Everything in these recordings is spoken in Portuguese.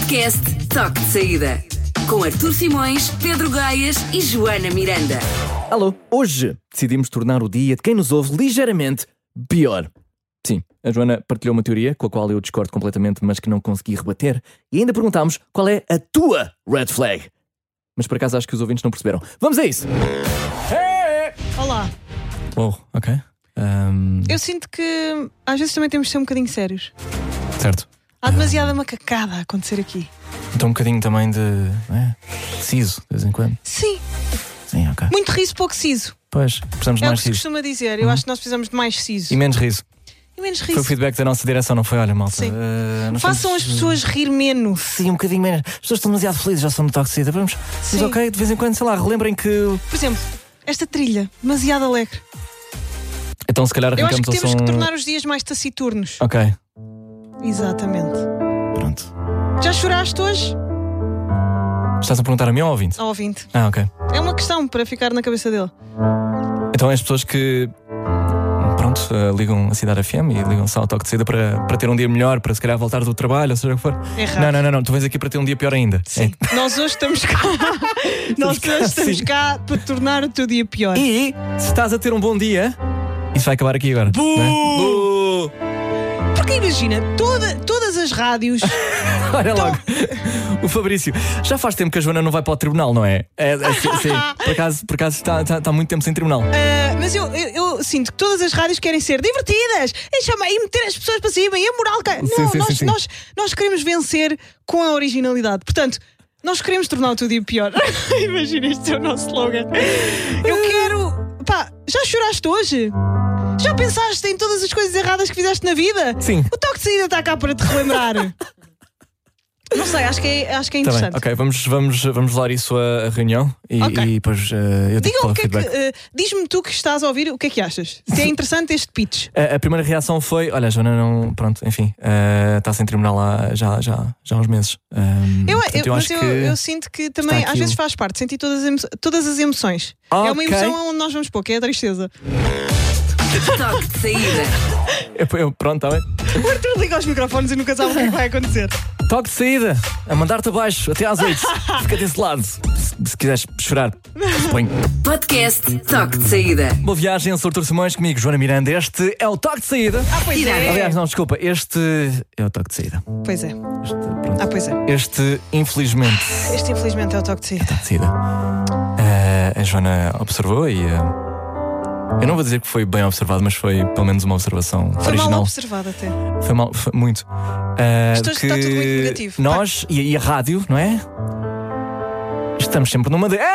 Podcast Toque de Saída. Com Artur Simões, Pedro Gaias e Joana Miranda. Alô, hoje decidimos tornar o dia de quem nos ouve ligeiramente pior. Sim, a Joana partilhou uma teoria com a qual eu discordo completamente, mas que não consegui rebater. E ainda perguntámos qual é a tua red flag. Mas por acaso acho que os ouvintes não perceberam. Vamos a isso! Olá. Oh, ok. Eu sinto que às vezes também temos de ser um bocadinho sérios. Certo. Há demasiada macacada a acontecer aqui. Então um bocadinho também de siso, de vez em quando. Sim, Sim, ok. muito riso, pouco siso. Pois, precisamos de É o mais que se siso. costuma dizer. Eu acho que nós precisamos de mais siso. E menos riso. E menos Foi o riso. feedback da nossa direção, não foi? Olha, malta. Sim. nós Façam estamos- as pessoas rir menos. Sim, um bocadinho menos. As pessoas estão demasiado felizes, já são no toque de saída. Vamos. Mas Sim. ok, de vez em quando, sei lá, relembrem que. Por exemplo, esta trilha, demasiado alegre. Então, se calhar, Eu acho arrancamos que ao temos som. que tornar os dias mais taciturnos. Ok, Exatamente. pronto. Já choraste hoje? Estás a perguntar a mim ou ao ouvinte? Ao ouvinte. Ah, ok. É uma questão para ficar na cabeça dele. Então, as pessoas que. Pronto, ligam a Cidade FM e ligam só ao toque de saída para ter um dia melhor, para se calhar voltar do trabalho, ou seja o que for. É raro. Não. Tu vens aqui para ter um dia pior ainda. Sim. Nós hoje estamos cá. Nós cá, hoje estamos sim. cá para tornar o teu dia pior. E se estás a ter um bom dia, isso vai acabar aqui agora. Buu! Não é? Buu! Porque imagina, todas as rádios. Olha logo, o Fabrício. Já faz tempo que a Joana não vai para o tribunal, não é? Sim. Por acaso está muito tempo sem tribunal. Mas eu sinto que todas as rádios querem ser divertidas e meter as pessoas para cima e a moral. Sim. Nós queremos vencer com a originalidade. Portanto, nós queremos tornar o teu dia pior. Imagina, este é o nosso slogan. Eu quero. Pá, já choraste hoje? Já pensaste em todas as coisas erradas que fizeste na vida? Sim. O toque de saída está cá para te relembrar. Não sei, acho que é Tá bem, interessante. ok, vamos levar isso à reunião e, Ok. e depois eu digo Digam qual é o que é feedback. que. Diz-me tu que estás a ouvir, o que é que achas? Se é interessante este pitch. A primeira reação foi: olha, a Joana não. Pronto, enfim, está sem tribunal lá já há uns meses. Portanto, acho que Eu sinto que também aqui às vezes faz parte sentir todas as emoções. É uma Ok. emoção onde nós vamos pôr, que é a tristeza. Toque de Saída. Pronto, está bem. O Arthur liga aos microfones e nunca sabe o que é que vai acontecer. Toque de saída, a mandar-te abaixo, até às 8. Fica desse lado, se quiseres chorar. Suponho. Podcast Toque de Saída. Boa viagem, eu sou Artur Simões, comigo Joana Miranda. Este é o Toque de Saída. Pois é. Aliás, não, desculpa, este é o Toque de Saída. Pois é. Pronto. Pois é. Este, infelizmente, Este infelizmente é o toque de saída. Toque de Saída. A Joana observou e. Eu não vou dizer que foi bem observado, mas foi pelo menos uma observação Foi original. mal observado até. Foi mal, foi muito. Está que tudo muito negativo. Nós e a rádio, não é? Estamos sempre numa de.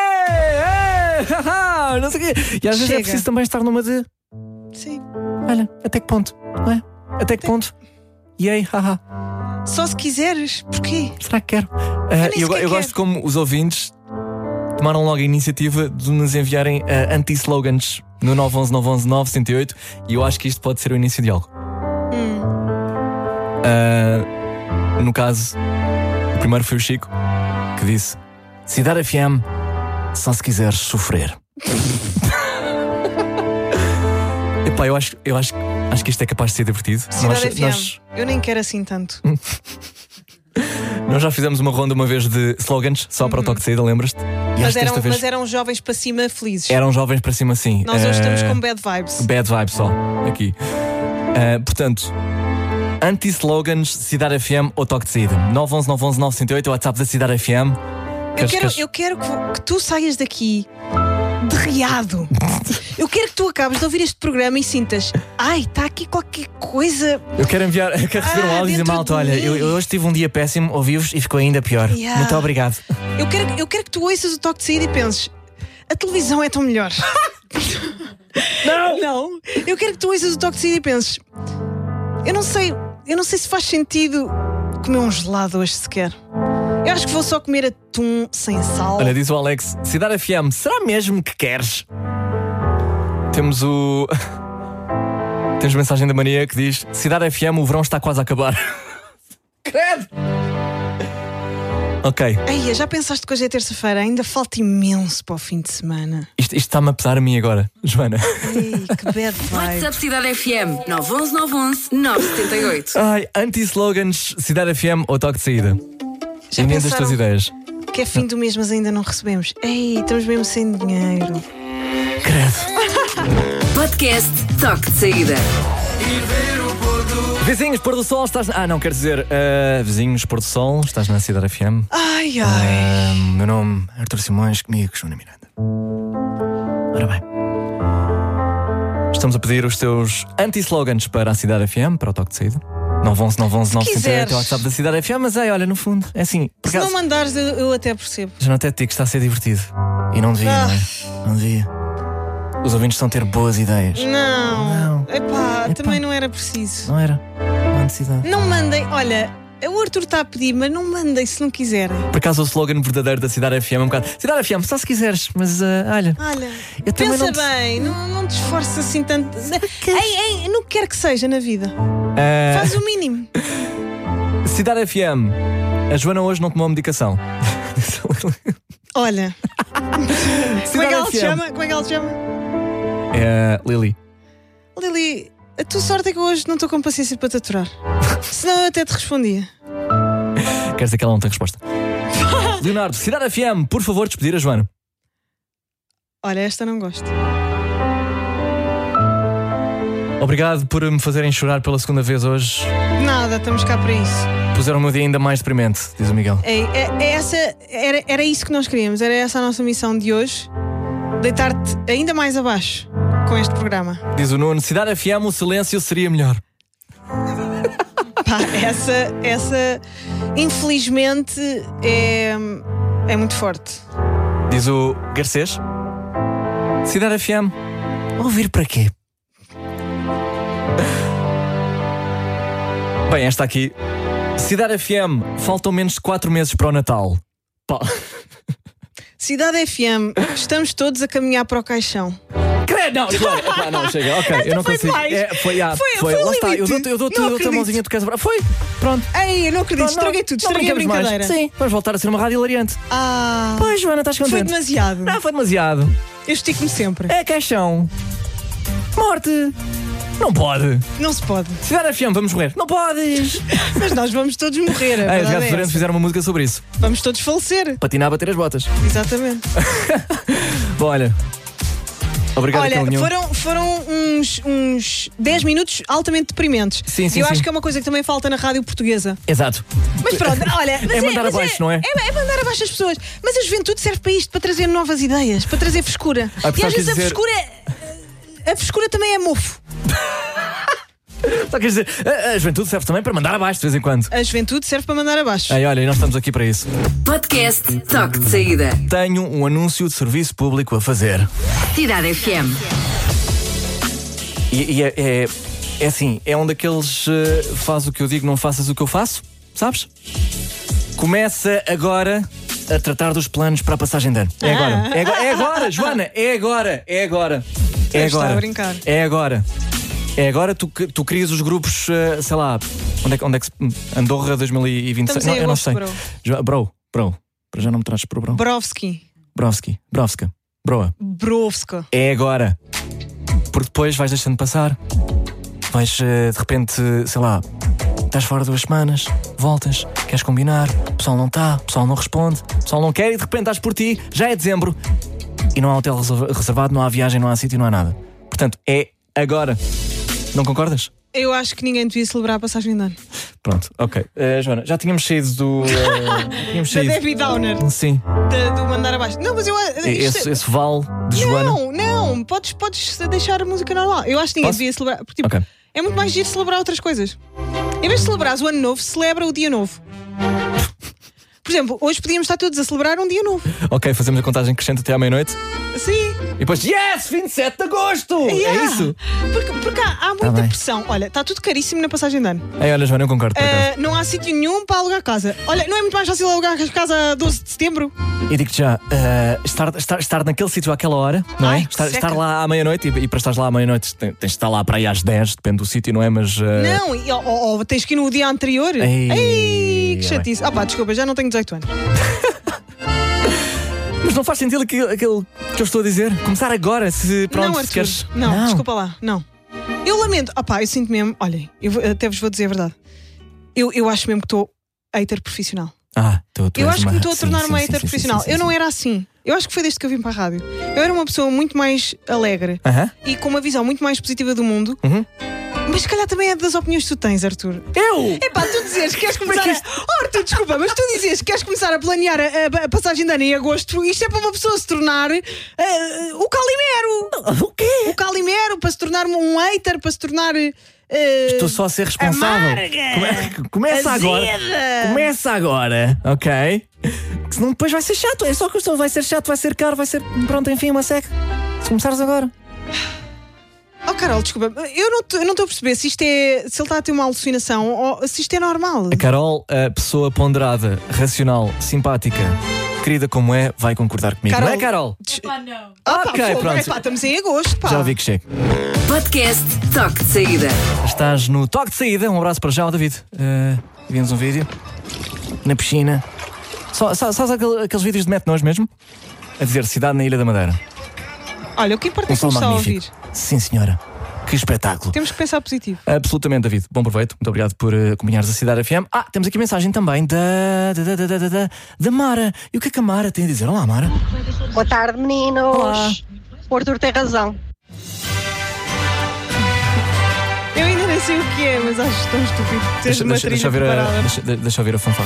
Não sei o quê. E às vezes é Chega. preciso também estar numa de. Sim. Olha, até que ponto? Não é? Até que ponto? E aí, haha. Só se quiseres. Porquê? Será que quero? nem Eu sequer gosto quero. como os ouvintes tomaram logo a iniciativa de nos enviarem anti-slogans no 911-911-908 e eu acho que isto pode ser o início de algo. No caso, o primeiro foi o Chico que disse: Cidade FM, só se quiseres sofrer. Epá, eu acho que isto é capaz de ser divertido. Cidade FM. Nós Eu nem quero assim tanto. já fizemos uma ronda uma vez de slogans só para o toque de saída, lembras-te? E Mas desta vez eram jovens para cima felizes. eram jovens para cima assim. Nós hoje estamos com bad vibes. Bad vibes só, aqui. Portanto, anti-slogans, Cidade FM ou toque de saída. 911-911-908, o WhatsApp da Cidade FM. Eu quero que tu saias daqui derriado. Eu quero que tu acabes de ouvir este programa e sintas: ai, está aqui qualquer coisa. Eu quero receber um áudio e dizer: dentro malta, de olha, mim. eu hoje tive um dia péssimo, ouvi-vos e ficou ainda pior. Yeah. Muito obrigado. Eu quero que tu ouças o toque de saída e penses: a televisão é tão melhor. Não! Eu quero que tu ouças o toque de saída e penses: eu não sei se faz sentido comer um gelado hoje sequer. Eu acho que vou só comer atum sem sal. Olha, diz o Alex: Cidade FM, será mesmo que queres? Temos Temos mensagem da Maria que diz: Cidade FM, o verão está quase a acabar. Credo! Ok. Ei, já pensaste que hoje é terça-feira? Ainda falta imenso para o fim de semana. Isto está-me a pesar a mim agora, Joana. Ei, que bad vibe. WhatsApp Cidade FM 911-911-978. Ai, anti-slogans, Cidade FM ou toque de saída? Já Enviem as pensaram tuas ideias. que é fim do mês, mas ainda não recebemos? Ei, estamos mesmo sem dinheiro. Credo. Podcast Toque de Saída. Vizinhos, pôr do sol, estás. Não, quer dizer, vizinhos, pôr do sol, estás na Cidade FM. Ai, ai. Meu nome é Artur Simões, comigo, Joana Miranda. Ora bem. Estamos a pedir os teus anti-slogans para a Cidade FM, para o Toque de Saída. Não vão quiseres. até o WhatsApp da Cidade FM, mas olha, no fundo, é assim. Se não mandares, eu até percebo. Já não até te digo que está a ser divertido. E não devia, não é? Não devia. Os ouvintes estão a ter boas ideias. Não. Epá, também não era preciso. Não era? Não há necessidade. Não mandem, olha, o Arthur está a pedir, mas não mandem se não quiserem. Por acaso o slogan verdadeiro da Cidade FM é um bocado Cidade FM, só se quiseres, mas olha. Eu também Pensa não bem, não te esforces assim tanto. Ei, não quero que seja na vida. Faz o mínimo. Cidade FM, a Joana hoje não tomou medicação. Olha. Como é que ela FM. se chama? Como é que ela se chama? É Lili. Lili, a tua sorte é que hoje não estou com paciência para te aturar. Senão eu até te respondia. Quer dizer que ela não tem resposta. Leonardo, Cidade FM, por favor, despedir a Joana. Olha, esta não gosto. Obrigado por me fazerem chorar pela segunda vez hoje. Nada, estamos cá para isso. Puseram o meu dia ainda mais deprimente, diz o Miguel. Era isso que nós queríamos. Era essa a nossa missão de hoje. Deitar-te ainda mais abaixo com este programa. Diz o Nuno, Cidade FM, o silêncio seria melhor. Pá, essa infelizmente é muito forte. Diz o Garcês, Cidade FM, ouvir para quê? Bem, esta aqui, Cidade FM, faltam menos de 4 meses para o Natal. Pá. Cidade FM, estamos todos a caminhar para o caixão. Credo, não, Joana, não, chega, ok, eu não foi consigo. demais. Foi, Foi lá o está, eu limite. dou-te Não a acredito. mãozinha, tu queres abraçar. Foi, pronto. Ei, eu não acredito, estraguei tudo, estraguei a brincamos mais. brincadeira. Sim, vamos voltar a ser uma rádio hilariante. Pois, Joana, estás contente? Foi demasiado. Não, foi demasiado. Eu estico-me sempre. É caixão. Morte. Não pode. Não se pode. Cidade FM, vamos morrer. Não podes. Mas nós vamos todos morrer. A Os verdade Gatos é Florentos essa. fizeram uma música sobre isso. Vamos todos falecer. Patinar a bater as botas. Exatamente. Bom, olha. Obrigado, Olha, Carlinhos. foram uns 10 minutos altamente deprimentes. Sim, Eu acho sim. que é uma coisa que também falta na rádio portuguesa. Exato. Mas pronto, olha. Mas mandar abaixo, não é? É mandar abaixo as pessoas. Mas a juventude serve para isto, para trazer novas ideias, para trazer frescura. Ah, E às vezes dizer- a frescura também é mofo. Só quer dizer, a juventude serve também para mandar abaixo de vez em quando. A juventude serve para mandar abaixo. Ei, olha, e nós estamos aqui para isso. Podcast Toque de Saída. Tenho um anúncio de serviço público a fazer. Cidade FM. E é assim, é um daqueles faz o que eu digo, não faças o que eu faço, sabes? Começa agora a tratar dos planos para a passagem de ano. É agora. É agora, Joana, é agora. É agora. Está a brincar. É agora. É agora, tu crias os grupos, sei lá, onde é que se. Andorra 2026. Estamos em Eu não agosto, sei. Bro. Para já não me trazes para o bro. Brovski. Brovska. Broa. Brovska. É agora. Porque depois vais deixando passar. Vais, de repente, sei lá, estás fora 2 semanas, voltas, queres combinar, o pessoal não está, o pessoal não responde, o pessoal não quer e de repente estás por ti, já é dezembro e não há hotel reservado, não há viagem, não há sítio, não há nada. Portanto, é agora. Não concordas? Eu acho que ninguém devia celebrar a passagem de ano. Pronto, ok. Joana, já tínhamos saído do. Tínhamos Da saído. Debbie Downer. Sim. Do mandar abaixo. Não, mas eu. Esse vale de Joana. Não. Podes deixar a música normal. Eu acho que ninguém Posso? devia celebrar. Porque, tipo, Ok. é muito mais giro celebrar outras coisas. Em vez de celebrares o ano novo, celebra o dia novo. Por exemplo, hoje podíamos estar todos a celebrar um dia novo. Ok, fazemos a contagem crescente até à meia-noite. Sim. E depois, yes! 27 de agosto! Yeah. É isso? Porque há muita bem. pressão. Olha, está tudo caríssimo na passagem de ano. Ei, olha, Joana, eu concordo. por acaso. Não há sítio nenhum para alugar casa. Olha, não é muito mais fácil alugar casa a 12 de setembro? E digo-te já, estar naquele sítio àquela hora, não é? Ai, que seca. Estar lá à meia-noite e para estar lá à meia-noite tens de estar lá para aí às 10, depende do sítio, não é? Mas. Não, ou tens que ir no dia anterior. Ei, que é chatice. Desculpa, já não tenho 18 anos. Mas não faz sentido aquilo que eu estou a dizer? Começar agora, se pronto, Não, se Arthur. queres. Não, desculpa lá, não. Eu lamento. Eu sinto mesmo, olhem, até vos vou dizer a verdade. Eu acho mesmo que estou hater profissional. Eu acho que me estou a tornar uma hater profissional. Eu não era assim. Eu acho que foi desde que eu vim para a rádio. Eu era uma pessoa muito mais alegre e com uma visão muito mais positiva do mundo. Mas se calhar também é das opiniões que tu tens, Arthur. Eu? Epá, tu dizes que queres começar Arthur, desculpa, mas tu dizes que queres começar a planear a passagem de ano em agosto. Isto é para uma pessoa se tornar o Calimero. O quê? O Calimero, para se tornar um hater, para se tornar... Estou só a ser responsável. Começa agora. Começa agora, ok? Que senão depois vai ser chato. É só questão, vai ser chato, vai ser caro, vai ser. Pronto, enfim, uma seca. Se começares agora. Oh, Carol, desculpa, eu não estou a perceber se isto é. Se ele está a ter uma alucinação ou se isto é normal. A Carol, a pessoa ponderada, racional, simpática, querida como é, vai concordar comigo. Carol, não é, Carol? Não. Ok, pronto. Estamos em agosto, pá. Já vi que chego. Podcast Toque de Saída. Estás no toque de saída. Um abraço para já, David. Vimos um vídeo na piscina. Sabes aqueles vídeos de Mete Nós mesmo? A dizer cidade na Ilha da Madeira. Olha, o que importa é que sol nos está a ouvir. magnífico. Sim, senhora. Que espetáculo. Temos que pensar positivo. Absolutamente, David. Bom proveito. Muito obrigado por acompanhares a Cidade FM. Temos aqui mensagem também da Mara. E o que é que a Mara tem a dizer? Olá, Mara. Boa tarde, meninos. Olá. O Arthur tem razão. Eu ainda nem sei o que é, mas acho tão estúpido teres uma trilha preparada. Deixa eu ver a fanfarra.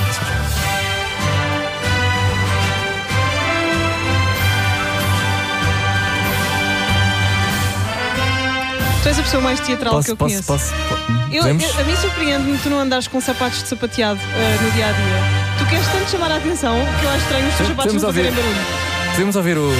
Tu és a pessoa mais teatral que eu conheço. Posso. A mim surpreende-me tu não andares com sapatos de sapateado no dia-a-dia. Tu queres tanto chamar a atenção que eu acho estranho os teus sapatos não fazerem barulho. Podemos ouvir o...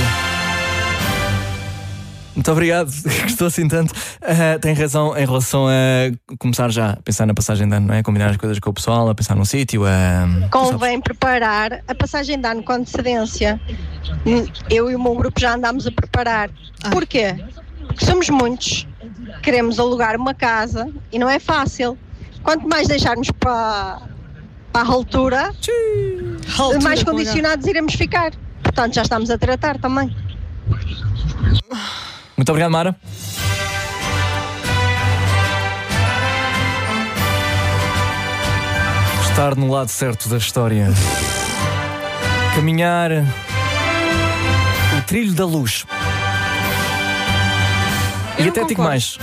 Muito obrigado, gostou assim tanto. Tem razão em relação a começar já a pensar na passagem de ano, não é? Combinar as coisas com o pessoal, a pensar num sítio. Convém preparar a passagem de ano com antecedência. Eu e o meu grupo já andámos a preparar. Porquê? Porque somos muitos, queremos alugar uma casa e não é fácil. Quanto mais deixarmos para a altura, mais condicionados iremos ficar. Portanto, já estamos a tratar também. Muito obrigado, Mara. Estar no lado certo da história. Caminhar o trilho da luz. E até digo mais.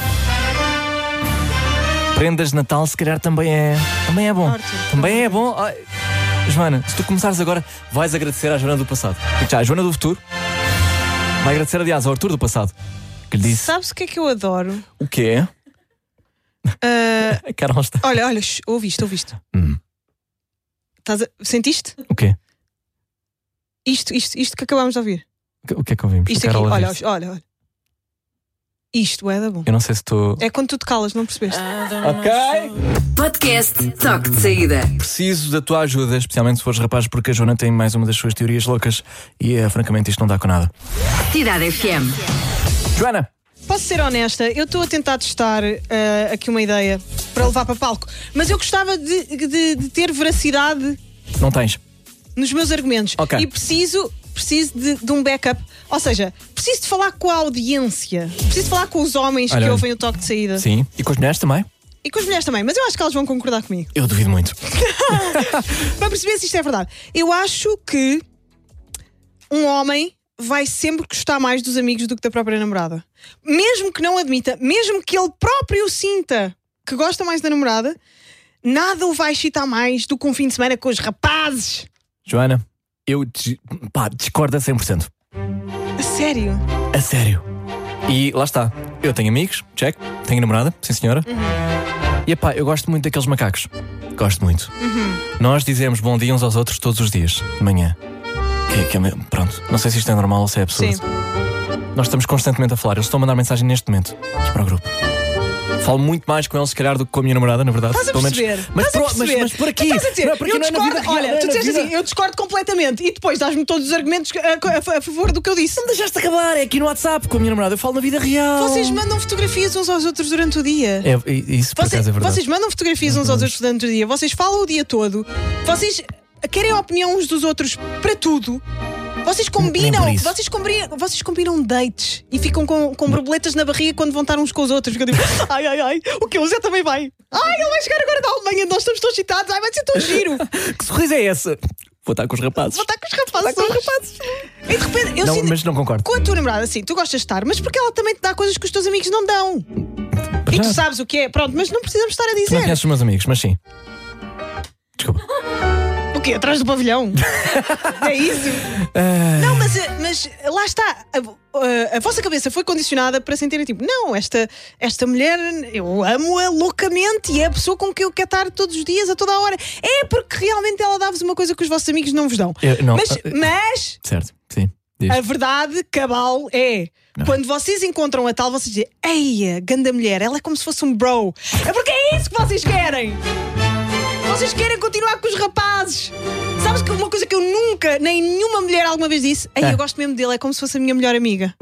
Prendas de Natal, se calhar também é bom. Também é bom. Joana, se tu começares agora, vais agradecer à Joana do passado. Já, a Joana do futuro vai agradecer, aliás, ao Arthur do passado. Que lhe disse. Sabes o que é que eu adoro? O quê? A Carol está. Olha, ouviste. Sentiste? O quê? Isto que acabámos de ouvir. O que é que ouvimos? Isto aqui, olha. Isto é da bom. Eu não sei se estou. É quando tu te calas, não percebeste? Ok. Podcast Toque de Saída. Preciso da tua ajuda, especialmente se fores rapaz, porque a Joana tem mais uma das suas teorias loucas e francamente isto não dá com nada. Cidade FM. Joana! Posso ser honesta? Eu estou a tentar testar aqui uma ideia para levar para palco, mas eu gostava de ter veracidade. Não tens? Nos meus argumentos. Ok. E preciso de um backup. Ou seja, preciso de falar com a audiência. Preciso de falar com os homens que ouvem o toque de saída. Sim. E com as mulheres também? E com as mulheres também. Mas eu acho que elas vão concordar comigo. Eu duvido muito. Para perceber se isto é verdade. Eu acho que um homem vai sempre gostar mais dos amigos do que da própria namorada. Mesmo que não admita, mesmo que ele próprio sinta que gosta mais da namorada, nada o vai excitar mais do que um fim de semana com os rapazes. Joana, eu discordo a 100%. A sério? A sério. E lá está. Eu tenho amigos, check. Tenho namorada, sim senhora. E eu gosto muito daqueles macacos. Gosto muito. Nós dizemos bom dia uns aos outros todos os dias, de manhã. Pronto, não sei se isto é normal ou se é absurdo. Sim. Nós estamos constantemente a falar. Eles estão a mandar mensagem neste momento aqui para o grupo. Falo muito mais com eles, se calhar, do que com a minha namorada, na verdade. Estás a perceber? Mas por aqui. Estás a dizer, não, eu discordo. Olha, tu disseste assim, eu discordo completamente. E depois dás-me todos os argumentos a favor do que eu disse. Não me deixaste acabar, é aqui no WhatsApp com a minha namorada. Eu falo na vida real. Vocês mandam fotografias uns aos outros durante o dia. Isso por acaso é verdade. Vocês mandam fotografias uns aos outros durante o dia. Vocês falam o dia todo. Vocês querem a opinião uns dos outros para tudo. Vocês combinam dates e ficam com borboletas na barriga quando vão estar uns com os outros. Ficam tipo, ai, o que o Zé também vai. Ai, ele vai chegar agora da Alemanha, nós estamos todos excitados. Ai, vai ser tão giro. Que sorriso é esse? Vou estar com os rapazes. Vou estar com os rapazes. E de repente, eu Não, sinto, mas não concordo. com a tua namorada, assim, tu gostas de estar, mas porque ela também te dá coisas que os teus amigos não dão. E tu sabes o que é, pronto, mas não precisamos estar a Tu não dizer. conheces os meus amigos, mas sim. Desculpa. O quê? Atrás do pavilhão? É isso? Não, mas lá está. A vossa cabeça foi condicionada para sentirem tipo, não, esta mulher, eu amo-a loucamente e é a pessoa com quem eu quero estar todos os dias, a toda a hora. É porque realmente ela dá-vos uma coisa que os vossos amigos não vos dão. Mas certo, sim. Diz. a verdade cabal é... Quando vocês encontram a tal, vocês dizem, eia, ganda mulher, ela é como se fosse um bro. É porque é isso que vocês querem. Vocês querem continuar com os rapazes. Sabes que uma coisa que eu nunca, nem nenhuma mulher alguma vez disse, ei, eu gosto mesmo dele, é como se fosse a minha melhor amiga.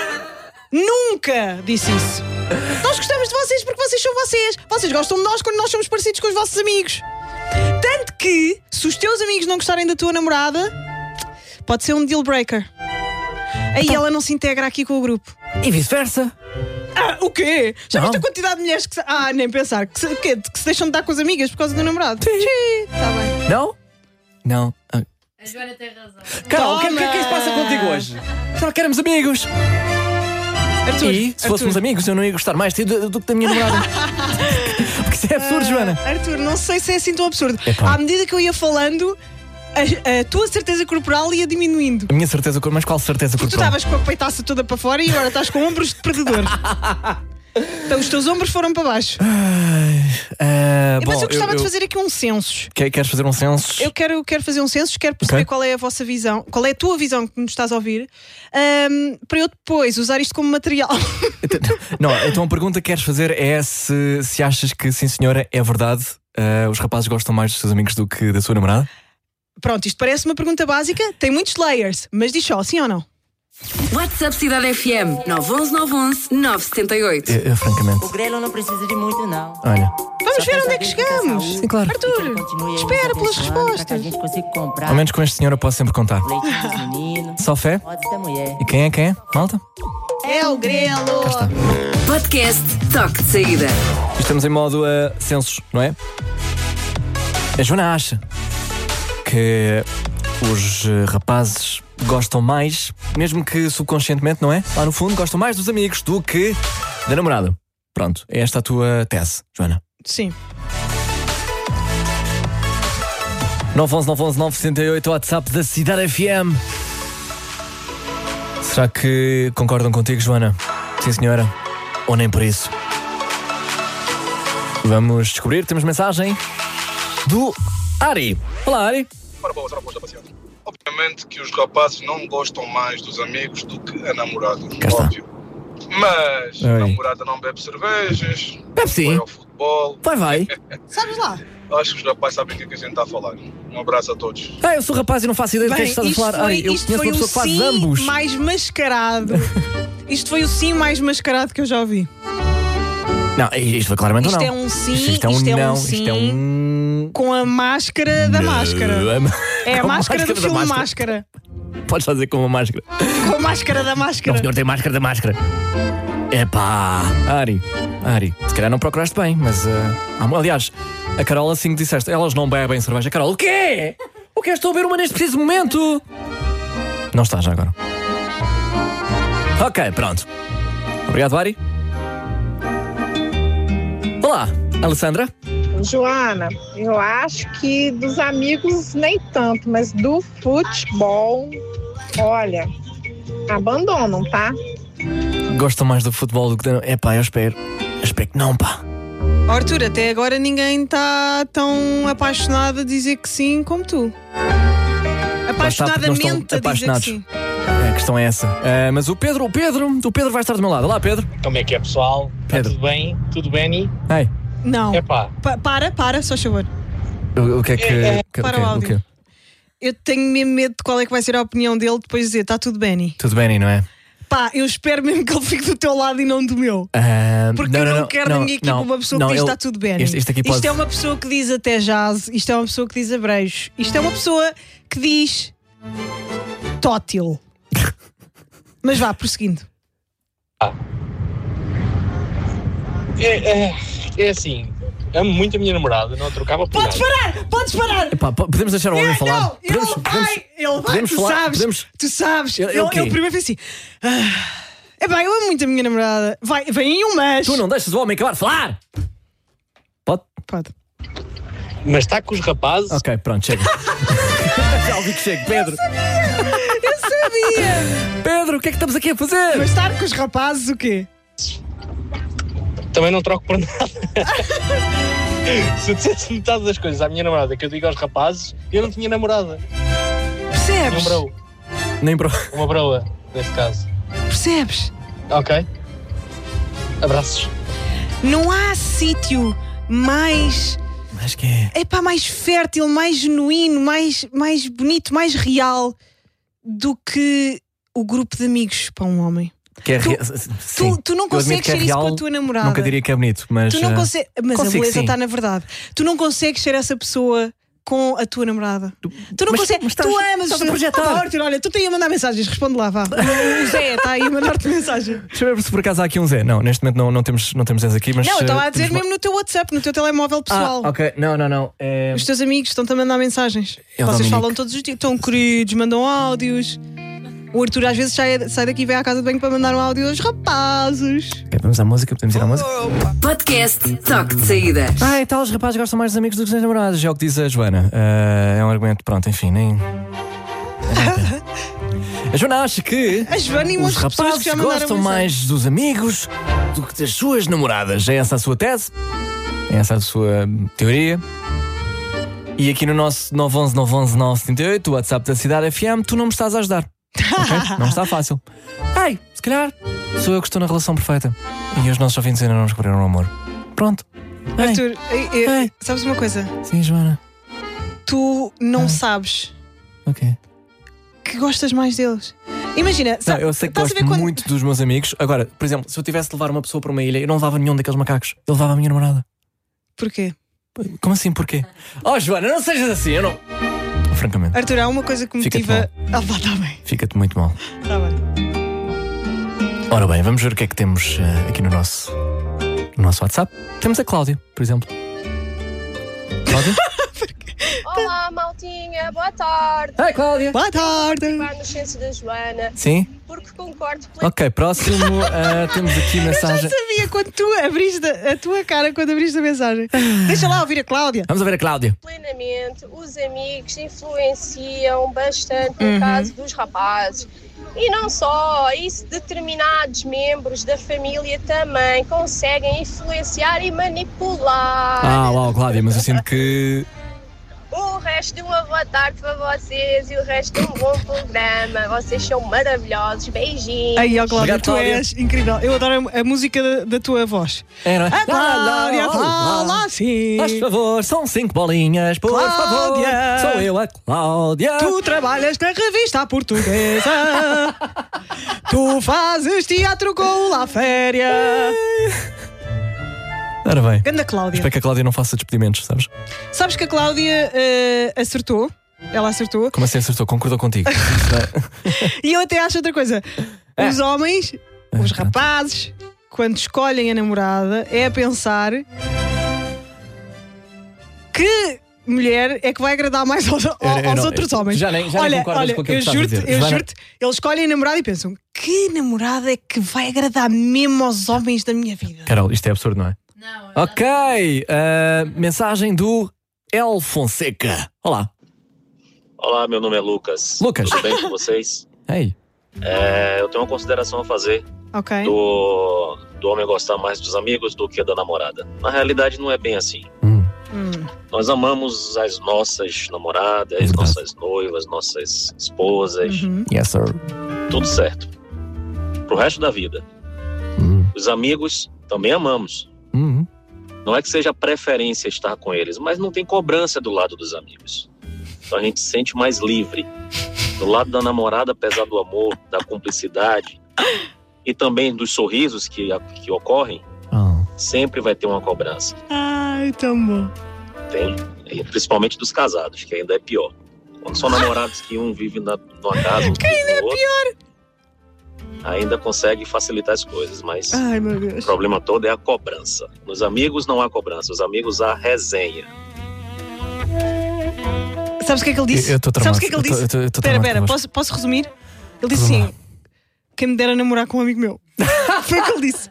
Nunca disse isso. Nós gostamos de vocês porque vocês são vocês. Vocês gostam de nós quando nós somos parecidos com os vossos amigos. Tanto que, se os teus amigos não gostarem da tua namorada, pode ser um deal breaker. Aí ela não se integra aqui com o grupo. E vice-versa. O quê? Já Não. viste a quantidade de mulheres que nem pensar, que se deixam de dar com as amigas por causa do namorado? Sim. Tá bem. Não? Não. A Joana tem razão. Carol, o que Toma. é que se passa contigo hoje? Só que éramos amigos. Arthur, E se fôssemos amigos, eu não ia gostar mais do que da minha namorada. Porque isso é absurdo, Joana. Arthur, não sei se é assim tão absurdo. Epá. À medida que eu ia falando, a tua certeza corporal ia diminuindo. A minha certeza, mas qual certeza Tu corporal? estavas com a peitaça toda para fora e agora estás com ombros de perdedor. Então os teus ombros foram para baixo. Mas eu gostava de fazer aqui um censo. Queres fazer um censo? Eu quero fazer um censo, quero perceber Ok. qual é a vossa visão, qual é a tua visão que nos estás a ouvir, para eu depois usar isto como material. Não, então a pergunta que queres fazer é se achas que, sim senhora, é verdade, os rapazes gostam mais dos seus amigos do que da sua namorada? Pronto, isto parece uma pergunta básica, tem muitos layers, mas diz só, sim ou não? WhatsApp Cidade FM 911 911 978. Eu, francamente, O grelo não precisa de muito, não. olha. Vamos ver onde é que chegamos. Sim, claro. Arthur, espera pelas respostas. Ao menos com este senhor eu posso sempre contar. Leite dos meninos, Só fé? pode ser mulher. E quem é? Malta? É o grelo. Cá está. Podcast Toque de Saída. Estamos em modo censos, não é? A Joana acha que os rapazes gostam mais, mesmo que subconscientemente, não é? Lá no fundo, gostam mais dos amigos do que da namorada. Pronto, é esta a tua tese, Joana. Sim. 911 911 968, WhatsApp da Cidade FM. Será que concordam contigo, Joana? Sim, senhora. Ou nem por isso? Vamos descobrir. Temos mensagem do Ari. Olá, Ari. Obviamente que os rapazes não gostam mais dos amigos do que a namorada. Cá está. Óbvio. Mas Oi. a namorada não bebe cervejas, Bebe sim. vai ao futebol. Vai. Sabes lá? Acho que os rapazes sabem o que é que a gente está a falar. Um abraço a todos. Eu sou rapaz e não faço ideia do que é que estás a falar. Ari, eu isto conheço foi uma pessoa o que faz sim ambos. mais mascarado. Isto foi o sim mais mascarado que eu já ouvi. Não, isto foi claramente Isto um não. é um sim, Isto é um isto é um não. sim. Isto é um... Com a máscara da máscara. É a Com máscara do da filme Máscara. Podes fazer com uma máscara. Com a máscara da Não, máscara. o senhor tem máscara da máscara. Epá, Ari, se calhar não procuraste bem, mas... aliás, a Carol assim que disseste, elas não bebem cerveja. Carol, o quê? O que estou a beber uma neste preciso momento? Não está já agora. Ok, pronto. Obrigado, Ari. Olá, Alessandra. Joana, eu acho que dos amigos nem tanto, mas do futebol, olha, abandonam, tá? Gostam mais do futebol do que da... Epá, eu espero que não, pá. Arthur, até agora ninguém está tão apaixonado a dizer que sim como tu. Apaixonadamente a dizer apaixonados. que sim. A questão é essa. Mas o Pedro vai estar do meu lado. Olá, Pedro. Como é que é, pessoal? Pedro. Tudo bem? Tudo bem? Ei, Não. Epá, Para, só favor. o que é que... Para o áudio. Eu tenho mesmo medo de qual é que vai ser a opinião dele depois de dizer, está tudo bem. Tudo bem, não é? Pá, eu espero mesmo que ele fique do teu lado e não do meu. Porque eu não quero na minha equipa uma pessoa que diz está tudo bem. Isto aqui pode... Isto é uma pessoa que diz até jazz, isto é uma pessoa que diz abreijos, isto é uma pessoa que diz tótil. Mas vá, prosseguindo. é assim, amo muito a minha namorada, não a trocava por Podes nada. parar! Podes parar! Epá, podemos deixar o homem falar? Não, ele vai, podemos tu falar? sabes, Podemos- tu sabes. Ele o quê? Ele primeiro fez assim. Epá, eu amo muito a minha namorada. Vem aí um mas. Tu não deixas o homem acabar de falar? Pode? Pode. Mas está com os rapazes, Ok, pronto, chega. Já ouvi que chega, Pedro. Eu sabia! Pedro, o que é que estamos aqui a fazer? Mas estar com os rapazes, o quê? também não troco por nada. Se eu dissesse metade das coisas à minha namorada que eu digo aos rapazes, eu não tinha namorada. Percebes? Um bro. Nem pro... Uma broa, neste caso. Percebes? Ok. Abraços. Não há sítio mais. Mas que é? Epá, mais fértil, mais genuíno, mais bonito, mais real do que o grupo de amigos para um homem. Que é Tu- Sim, tu não eu admito consegues que é ser isso real, com a tua namorada. Nunca diria que é bonito, mas. Tu não consegues. Mas consigo, a beleza sim. está na verdade. Tu não consegues ser essa pessoa com a tua namorada. Tu não mas- consegues. mas Tu amas. estás a projetar. Ah, Arthur, olha, tu tens a mandar mensagens, responde lá, vá. O Zé está aí a mandar-te mensagem. Deixa eu ver se por acaso há aqui um Zé. Não, neste momento não temos Zés aqui, mas. Não, eu estava a dizer temos- mesmo no teu WhatsApp, no teu telemóvel pessoal. Ah, ok. Não. É... Os teus amigos estão-te a mandar mensagens. É o Vocês Dominique. falam todos os dias, estão queridos, mandam áudios. O Arthur às vezes sai daqui e vai à casa de banho para mandar um áudio aos rapazes. Ok, vamos à música, podemos ir à música? Podcast Toque de Saída. Ah, e tal, os rapazes gostam mais dos amigos do que dos namorados, é o que diz a Joana. É um argumento, pronto, enfim, nem. A Joana acha que A Joana e os umas pessoas rapazes que já mandaram gostam mensagem. mais dos amigos do que das suas namoradas. É essa a sua tese? É essa a sua teoria? E aqui no nosso 911-911-978, o WhatsApp da Cidade FM, tu não me estás a ajudar. Ok? Não está fácil. Ei, se calhar sou eu que estou na relação perfeita e os nossos ouvintes ainda não descobriram o amor. Pronto. Ei, Arthur, Ei. sabes uma coisa? sim, Joana. Tu não sabes Ok. que gostas mais deles. Imagina, Não, eu sei que estás a gosto ver quando- muito dos meus amigos. Agora, por exemplo, se eu tivesse de levar uma pessoa para uma ilha, eu não levava nenhum daqueles macacos. Eu levava a minha namorada. Porquê? Como assim? Porquê? Oh, Joana, não sejas assim, eu não. Francamente, Arthur, há uma coisa que me Fica-te motiva. Ah, vá, está bem, fica-te muito mal. está bem. Ora bem, vamos ver o que é que temos aqui no nosso WhatsApp. Temos a Cláudia, por exemplo. Cláudia? Olá, maltinha, boa tarde. Ai, Cláudia! Boa tarde! Vai no senso da Joana, Sim? porque concordo Ok, próximo. Temos aqui mensagem. Sabia quando tu abriste a tua cara quando abriste a mensagem. Deixa lá ouvir a Cláudia. Vamos ver a Cláudia. plenamente. Os amigos influenciam bastante no caso dos rapazes. E não só, isso determinados membros da família também conseguem influenciar e manipular. Uau, Cláudia, mas eu sinto que. O resto de uma boa tarde para vocês e o resto de um bom programa. Vocês são maravilhosos. Beijinhos. Aí, ó, Cláudia, Obrigado, tu Cláudia. és incrível. Eu adoro a música da tua voz. É, não é? A Cláudia fala assim. Faz favor, são 5 bolinhas, por Cláudia. favor. Sou eu, a Cláudia. Tu trabalhas na revista portuguesa. Tu fazes teatro com o La Féria. Ora bem. Ganda Cláudia. Espero que a Cláudia não faça despedimentos, sabes? Sabes que a Cláudia acertou? Ela acertou. Como assim acertou? Concordou contigo. E eu até acho outra coisa. Os homens, os rapazes, quando escolhem a namorada, é a pensar que mulher é que vai agradar mais aos não- outros homens. já nem concordas com aquilo que estás a dizer. eu Joana- juro-te, eles escolhem a namorada e pensam: que namorada é que vai agradar mesmo aos homens da minha vida? Carol, isto é absurdo, não é? Não. Ok. Mensagem do El Fonseca. Olá. Olá, meu nome é Lucas. Lucas. Tudo bem com vocês? Ei. Eu tenho uma consideração a fazer Ok. do homem gostar mais dos amigos do que da namorada. Na realidade, não é bem assim. Nós amamos as nossas namoradas, Verdade. nossas noivas, nossas esposas, Yes, sir. tudo certo. Pro resto da vida. Os amigos também amamos. Não é que seja preferência estar com eles, mas não tem cobrança do lado dos amigos. Então a gente se sente mais livre. Do lado da namorada, apesar do amor, da cumplicidade e também dos sorrisos que ocorrem, sempre vai ter uma cobrança. Ai, tão bom. Tem? E principalmente dos casados, que ainda é pior. Quando são namorados que um vive numa casa, outro vive no outro. ainda consegue facilitar as coisas, mas Ai, meu Deus. o problema todo é a cobrança. Nos amigos não há cobrança, os amigos há resenha. Sabes o que é que ele disse? Eu estou tramado. Sabes o que é que ele disse? Eu estou Espera, tramado posso resumir? Ele disse assim: quem me dera namorar com um amigo meu. Foi o que ele disse.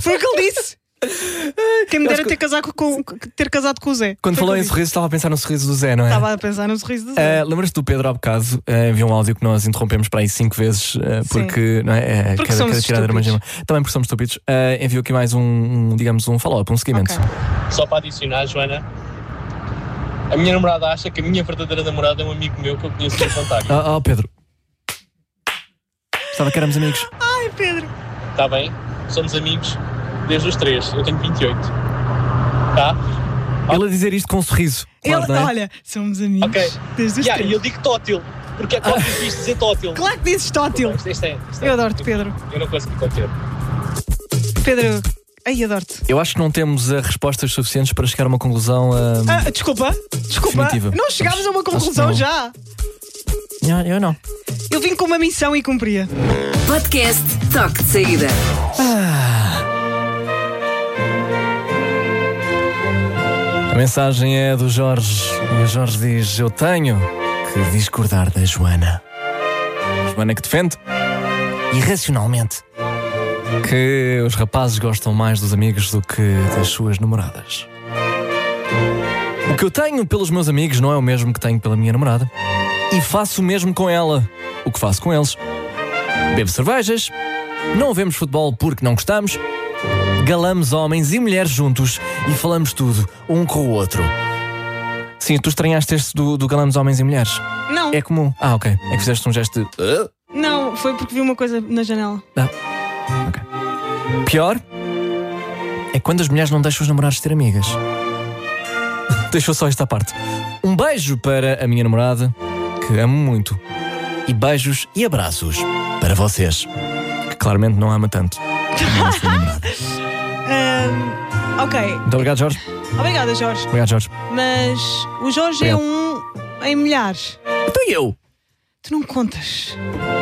Quem me dera ter casado com o Zé. Quando falou em sorriso, estava a pensar no sorriso do Zé, não é? Estava a pensar no sorriso do Zé. Lembras-te do Pedro há bocado? Enviou um áudio que nós interrompemos para aí 5 vezes porque, não é? Porque somos tirada era uma estúpidos. gema. Também porque somos estúpidos. Enviou aqui mais digamos, um follow-up, um seguimento. Ok. Só para adicionar, Joana, a minha namorada acha que a minha verdadeira namorada é um amigo meu que eu conheço no Ontário. Pedro. Estava que éramos amigos. Ai, Pedro. Está bem? Somos amigos desde os 3. Eu tenho 28. Tá? Ele a dizer isto com um sorriso. Claro, não é? Olha, somos amigos. Ok. Desde os E três. eu digo tótil. Porque é tótil isto dizer tótil. Claro que dizes tótil. Isto é. Eu adoro-te, Pedro. Eu não consegui conter. Pedro, ai, adoro-te. Eu acho que não temos respostas suficientes para chegar a uma conclusão. Desculpa. Definitiva. Não chegámos a uma Acho que conclusão não. já. Eu não. Eu vim com uma missão e cumpria. Podcast Toque de Saída. A mensagem é do Jorge. E o Jorge diz: eu tenho que discordar da Joana. Joana que defende, irracionalmente, que os rapazes gostam mais dos amigos do que das suas namoradas. O que eu tenho pelos meus amigos não é o mesmo que tenho pela minha namorada. E faço o mesmo com ela. O que faço com eles? Bebo cervejas, não vemos futebol porque não gostamos, galamos homens e mulheres juntos e falamos tudo, um com o outro. Sim, tu estranhaste este do galamos homens e mulheres? Não. É comum. Ok. É que fizeste um gesto de... Não, foi porque vi uma coisa na janela. Ok. Pior é quando as mulheres não deixam os namorados ter amigas. Deixou só esta parte. Um beijo para a minha namorada, que amo muito. E beijos e abraços para vocês, que claramente não ama tanto. Como a sua namorada. Ok. Muito obrigado, Jorge. Obrigada, Jorge. Obrigado, Jorge. Mas o Jorge é um em milhares. Então eu? Tu não contas.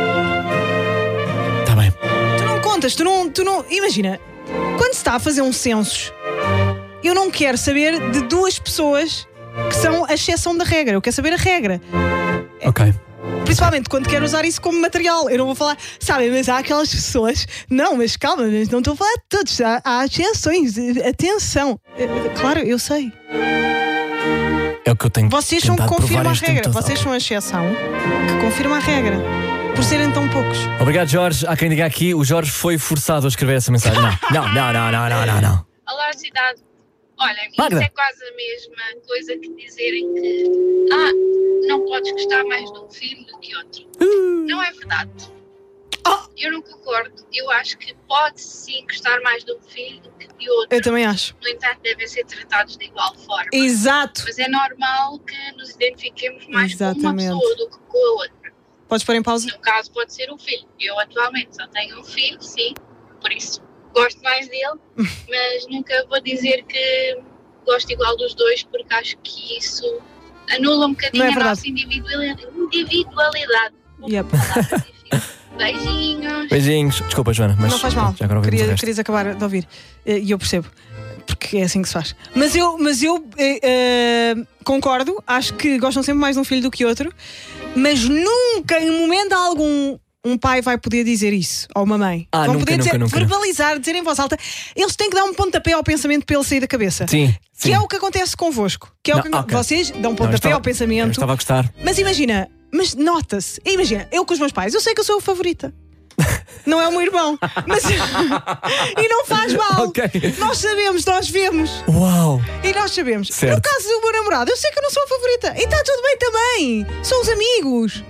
Está bem. Tu não contas, tu não. Imagina, quando se está a fazer um censo, eu não quero saber de duas pessoas que são a exceção da regra. Eu quero saber a regra. Ok. Principalmente quando quero usar isso como material. Eu não vou falar, sabem, mas há aquelas pessoas. Não, mas calma, mas não estou a falar de todos. Há exceções. Atenção. Claro, eu sei. É o que eu tenho. Vocês são que tentado confirmam a provar este tempo regra. todo. Vocês são a exceção que confirma a regra. Por serem tão poucos. Obrigado, Jorge. Há quem diga aqui, o Jorge foi forçado a escrever essa mensagem. Não. Olá, cidade. Olha, Magda. isso é quase a mesma coisa que dizerem que não podes gostar mais de um filho do que outro. Não é verdade. Eu não concordo. Eu acho que pode sim gostar mais de um filho do que de outro. Eu também acho. No entanto, devem ser tratados de igual forma. Exato. Mas é normal que nos identifiquemos mais com uma Exatamente. pessoa do que com a outra. Podes pôr em pausa? No caso, pode ser um filho. Eu atualmente só tenho um filho, sim, por isso gosto mais dele, mas nunca vou dizer que gosto igual dos dois, porque acho que isso anula um bocadinho Não é a verdade. nossa individualidade. Yep. Beijinhos. Beijinhos. Desculpa, Joana, mas Não faz mal. já agora ouvimos o resto. Querias acabar de ouvir. E eu percebo. Porque é assim que se faz. Mas eu concordo. Acho que gostam sempre mais de um filho do que outro. Mas nunca, em momento algum, um pai vai poder dizer isso. Ou uma mãe. Vão nunca, poder dizer, nunca. verbalizar, dizer em voz alta. Eles têm que dar um pontapé ao pensamento para ele sair da cabeça. Sim. Que é o que acontece convosco. Que é o que ok. vocês dão um pontapé ao Eu pensamento. estava a gostar. Mas imagina, nota-se. Imagina, eu com os meus pais, eu sei que eu sou a favorita. Não é o meu irmão. Mas e não faz mal. Ok. Nós sabemos, nós vemos. Uau. E nós sabemos. Certo. No caso do meu namorado, eu sei que eu não sou a favorita. E está tudo bem também. São os amigos.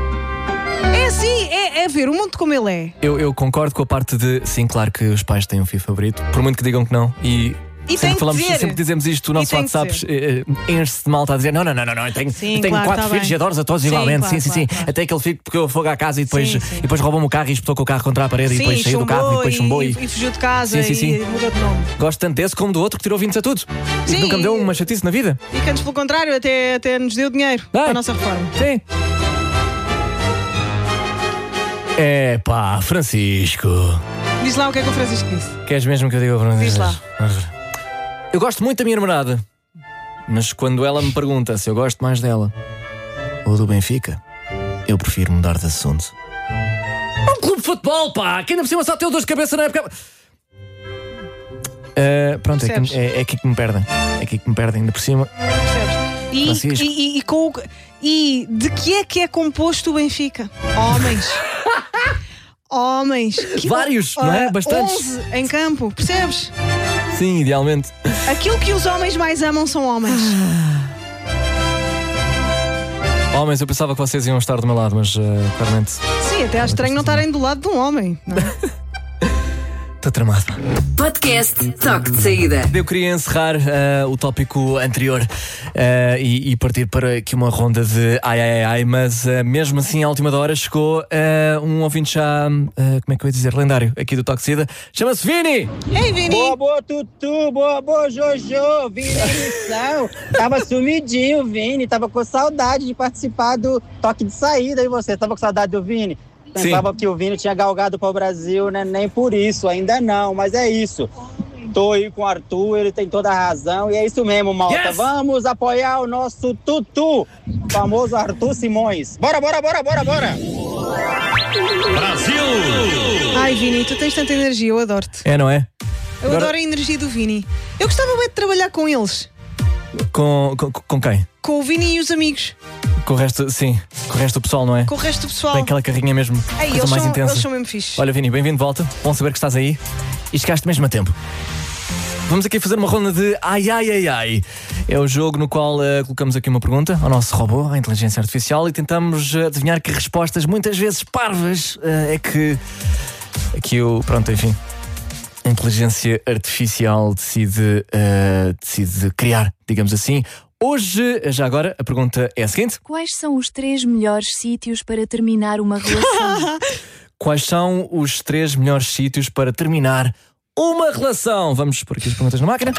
É assim, é ver o mundo como ele é. Eu concordo com a parte de, sim, claro que os pais têm um filho favorito, por muito que digam que não. E tem sempre, que dizer. sempre dizemos isto, o nosso tem que WhatsApp enche-se de malta a dizer: não, eu tenho, Sim, tenho claro, 4 tá filhos bem. e adoro-os a todos Sim, igualmente. claro, sim. claro. Até aquele filho que pegou fogo à casa e depois, Sim. e depois roubou-me o carro e espetou com o carro contra a parede e depois saiu do carro e depois chumbou. E fugiu de casa Sim. e mudou de nome. Gosto tanto desse como do outro que tirou 20 a tudo. E Sim. nunca me deu uma chatice na vida. E que antes, pelo contrário, até nos deu dinheiro para a nossa reforma. Sim. Epá, Francisco. Diz lá o que é que o Francisco disse. Queres mesmo que eu diga ao Francisco? Diz lá. Eu gosto muito da minha namorada, mas quando ela me pergunta se eu gosto mais dela ou do Benfica, eu prefiro mudar de assunto. É um clube de futebol, pá! Que ainda por cima só tem dor de cabeça na época. Pronto, é aqui que me perdem. É aqui que me perdem, ainda por cima. Percebes? E de que é composto o Benfica? Homens. Homens. Vários, não é? Bastantes. 11 em campo, percebes? Sim, idealmente. Aquilo que os homens mais amam são homens. Homens, eu pensava que vocês iam estar do meu lado, mas claramente. Sim, até acho estranho não estarem do lado de um homem, não é? Estou tramado. Podcast Toque de Saída. Eu queria encerrar o tópico anterior e partir para aqui uma ronda de ai, mas mesmo assim, à última hora, chegou um ouvinte já, como é que eu ia dizer, lendário, aqui do Toque de Saída. Chama-se Vini! Ei, Vini! Boa, Tutu, boa, Jojo, Vini na missão. Tava sumidinho, Vini, tava com saudade de participar do Toque de Saída. E você, tava com saudade do Vini? Pensava que o Vini tinha galgado para o Brasil, né? Nem por isso, ainda não, mas é isso. Tô aí com o Arthur, ele tem toda a razão, e é isso mesmo, malta. Yes! Vamos apoiar o nosso Tutu, famoso Arthur Simões. Bora! Brasil! Ai, Vini, tu tens tanta energia, eu adoro-te. É, não é? Eu adoro a energia do Vini. Eu gostava bem de trabalhar com eles. Com quem? Com o Vini e os amigos. Com o resto, sim. Com o resto do pessoal, não é? Com o resto do pessoal. Tem aquela carrinha mesmo. Ei, coisa mais intensa. Eles são mesmo fixe. Olha, Vini, bem-vindo de volta. Bom saber que estás aí. E chegaste mesmo a tempo. Vamos aqui fazer uma ronda de ai. É o jogo no qual colocamos aqui uma pergunta ao nosso robô, à inteligência artificial, e tentamos adivinhar que respostas, muitas vezes parvas, é que pronto, enfim, a inteligência artificial decide criar, digamos assim. Hoje, já agora, a pergunta é a seguinte: quais são os 3 melhores sítios para terminar uma relação? Quais são os 3 melhores sítios para terminar uma relação? Vamos pôr aqui as perguntas na máquina.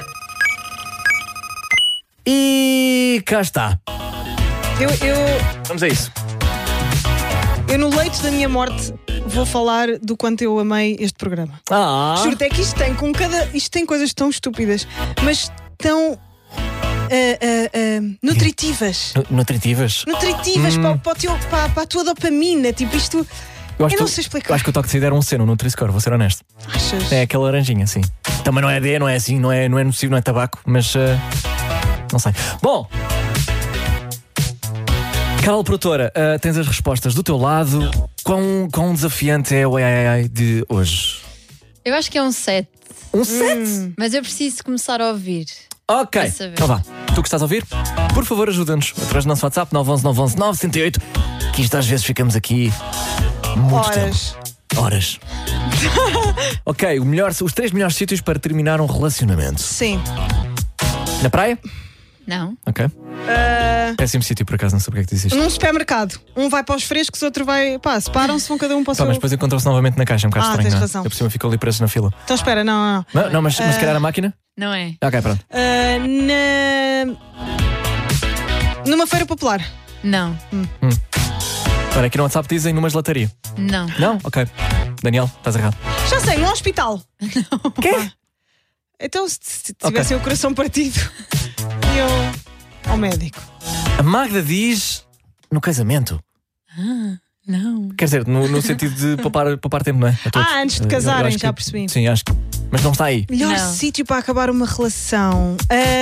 E cá está. Vamos a isso. Eu, no leito da minha morte, vou falar do quanto eu amei este programa. Juro-te, é que isto tem coisas tão estúpidas, mas tão nutritivas. Nutritivas? Nutritivas para a tua dopamina. Tipo, isto. Eu não sei explicar. Eu acho que o Toque de Saída era um C no Nutri-Score, vou ser honesto. Achas? É aquela laranjinha, sim. Também não é D, não é assim, não é nocivo, não é tabaco, mas não sei. Bom, Carol Produtora, tens as respostas do teu lado. Quão desafiante é o AI de hoje? Eu acho que é um 7. Um 7? Mas eu preciso começar a ouvir. Ok, então vá. Tu que estás a ouvir, por favor ajuda-nos através do nosso WhatsApp 911-911-908, que isto às vezes ficamos aqui muito tempo. Horas. Ok, os 3 melhores sítios para terminar um relacionamento. Sim. Na praia? Não. Ok. Péssimo sítio, por acaso, não sei porque é que dizes isto. Num supermercado. Um vai para os frescos, outro vai. Separam-se, vão cada um para o seu. Mas depois encontram-se novamente na caixa, é um bocado estranho. Tens razão. Eu por cima ficou ali preso na fila. Então espera, não. Não, mas se calhar a máquina? Não é. Ok, pronto. Numa feira popular? Não. Olha, aqui no WhatsApp dizem numa gelataria. Não. Não? Ok. Daniel, estás errado. Já sei, num hospital. Não. Quê? Então, se tivessem o coração partido, iam ao médico. A Magda diz no casamento. Não. Quer dizer, no sentido de poupar tempo, não é? Antes de casarem, já percebi. Sim, acho que. Mas não está aí. Melhor sítio para acabar uma relação.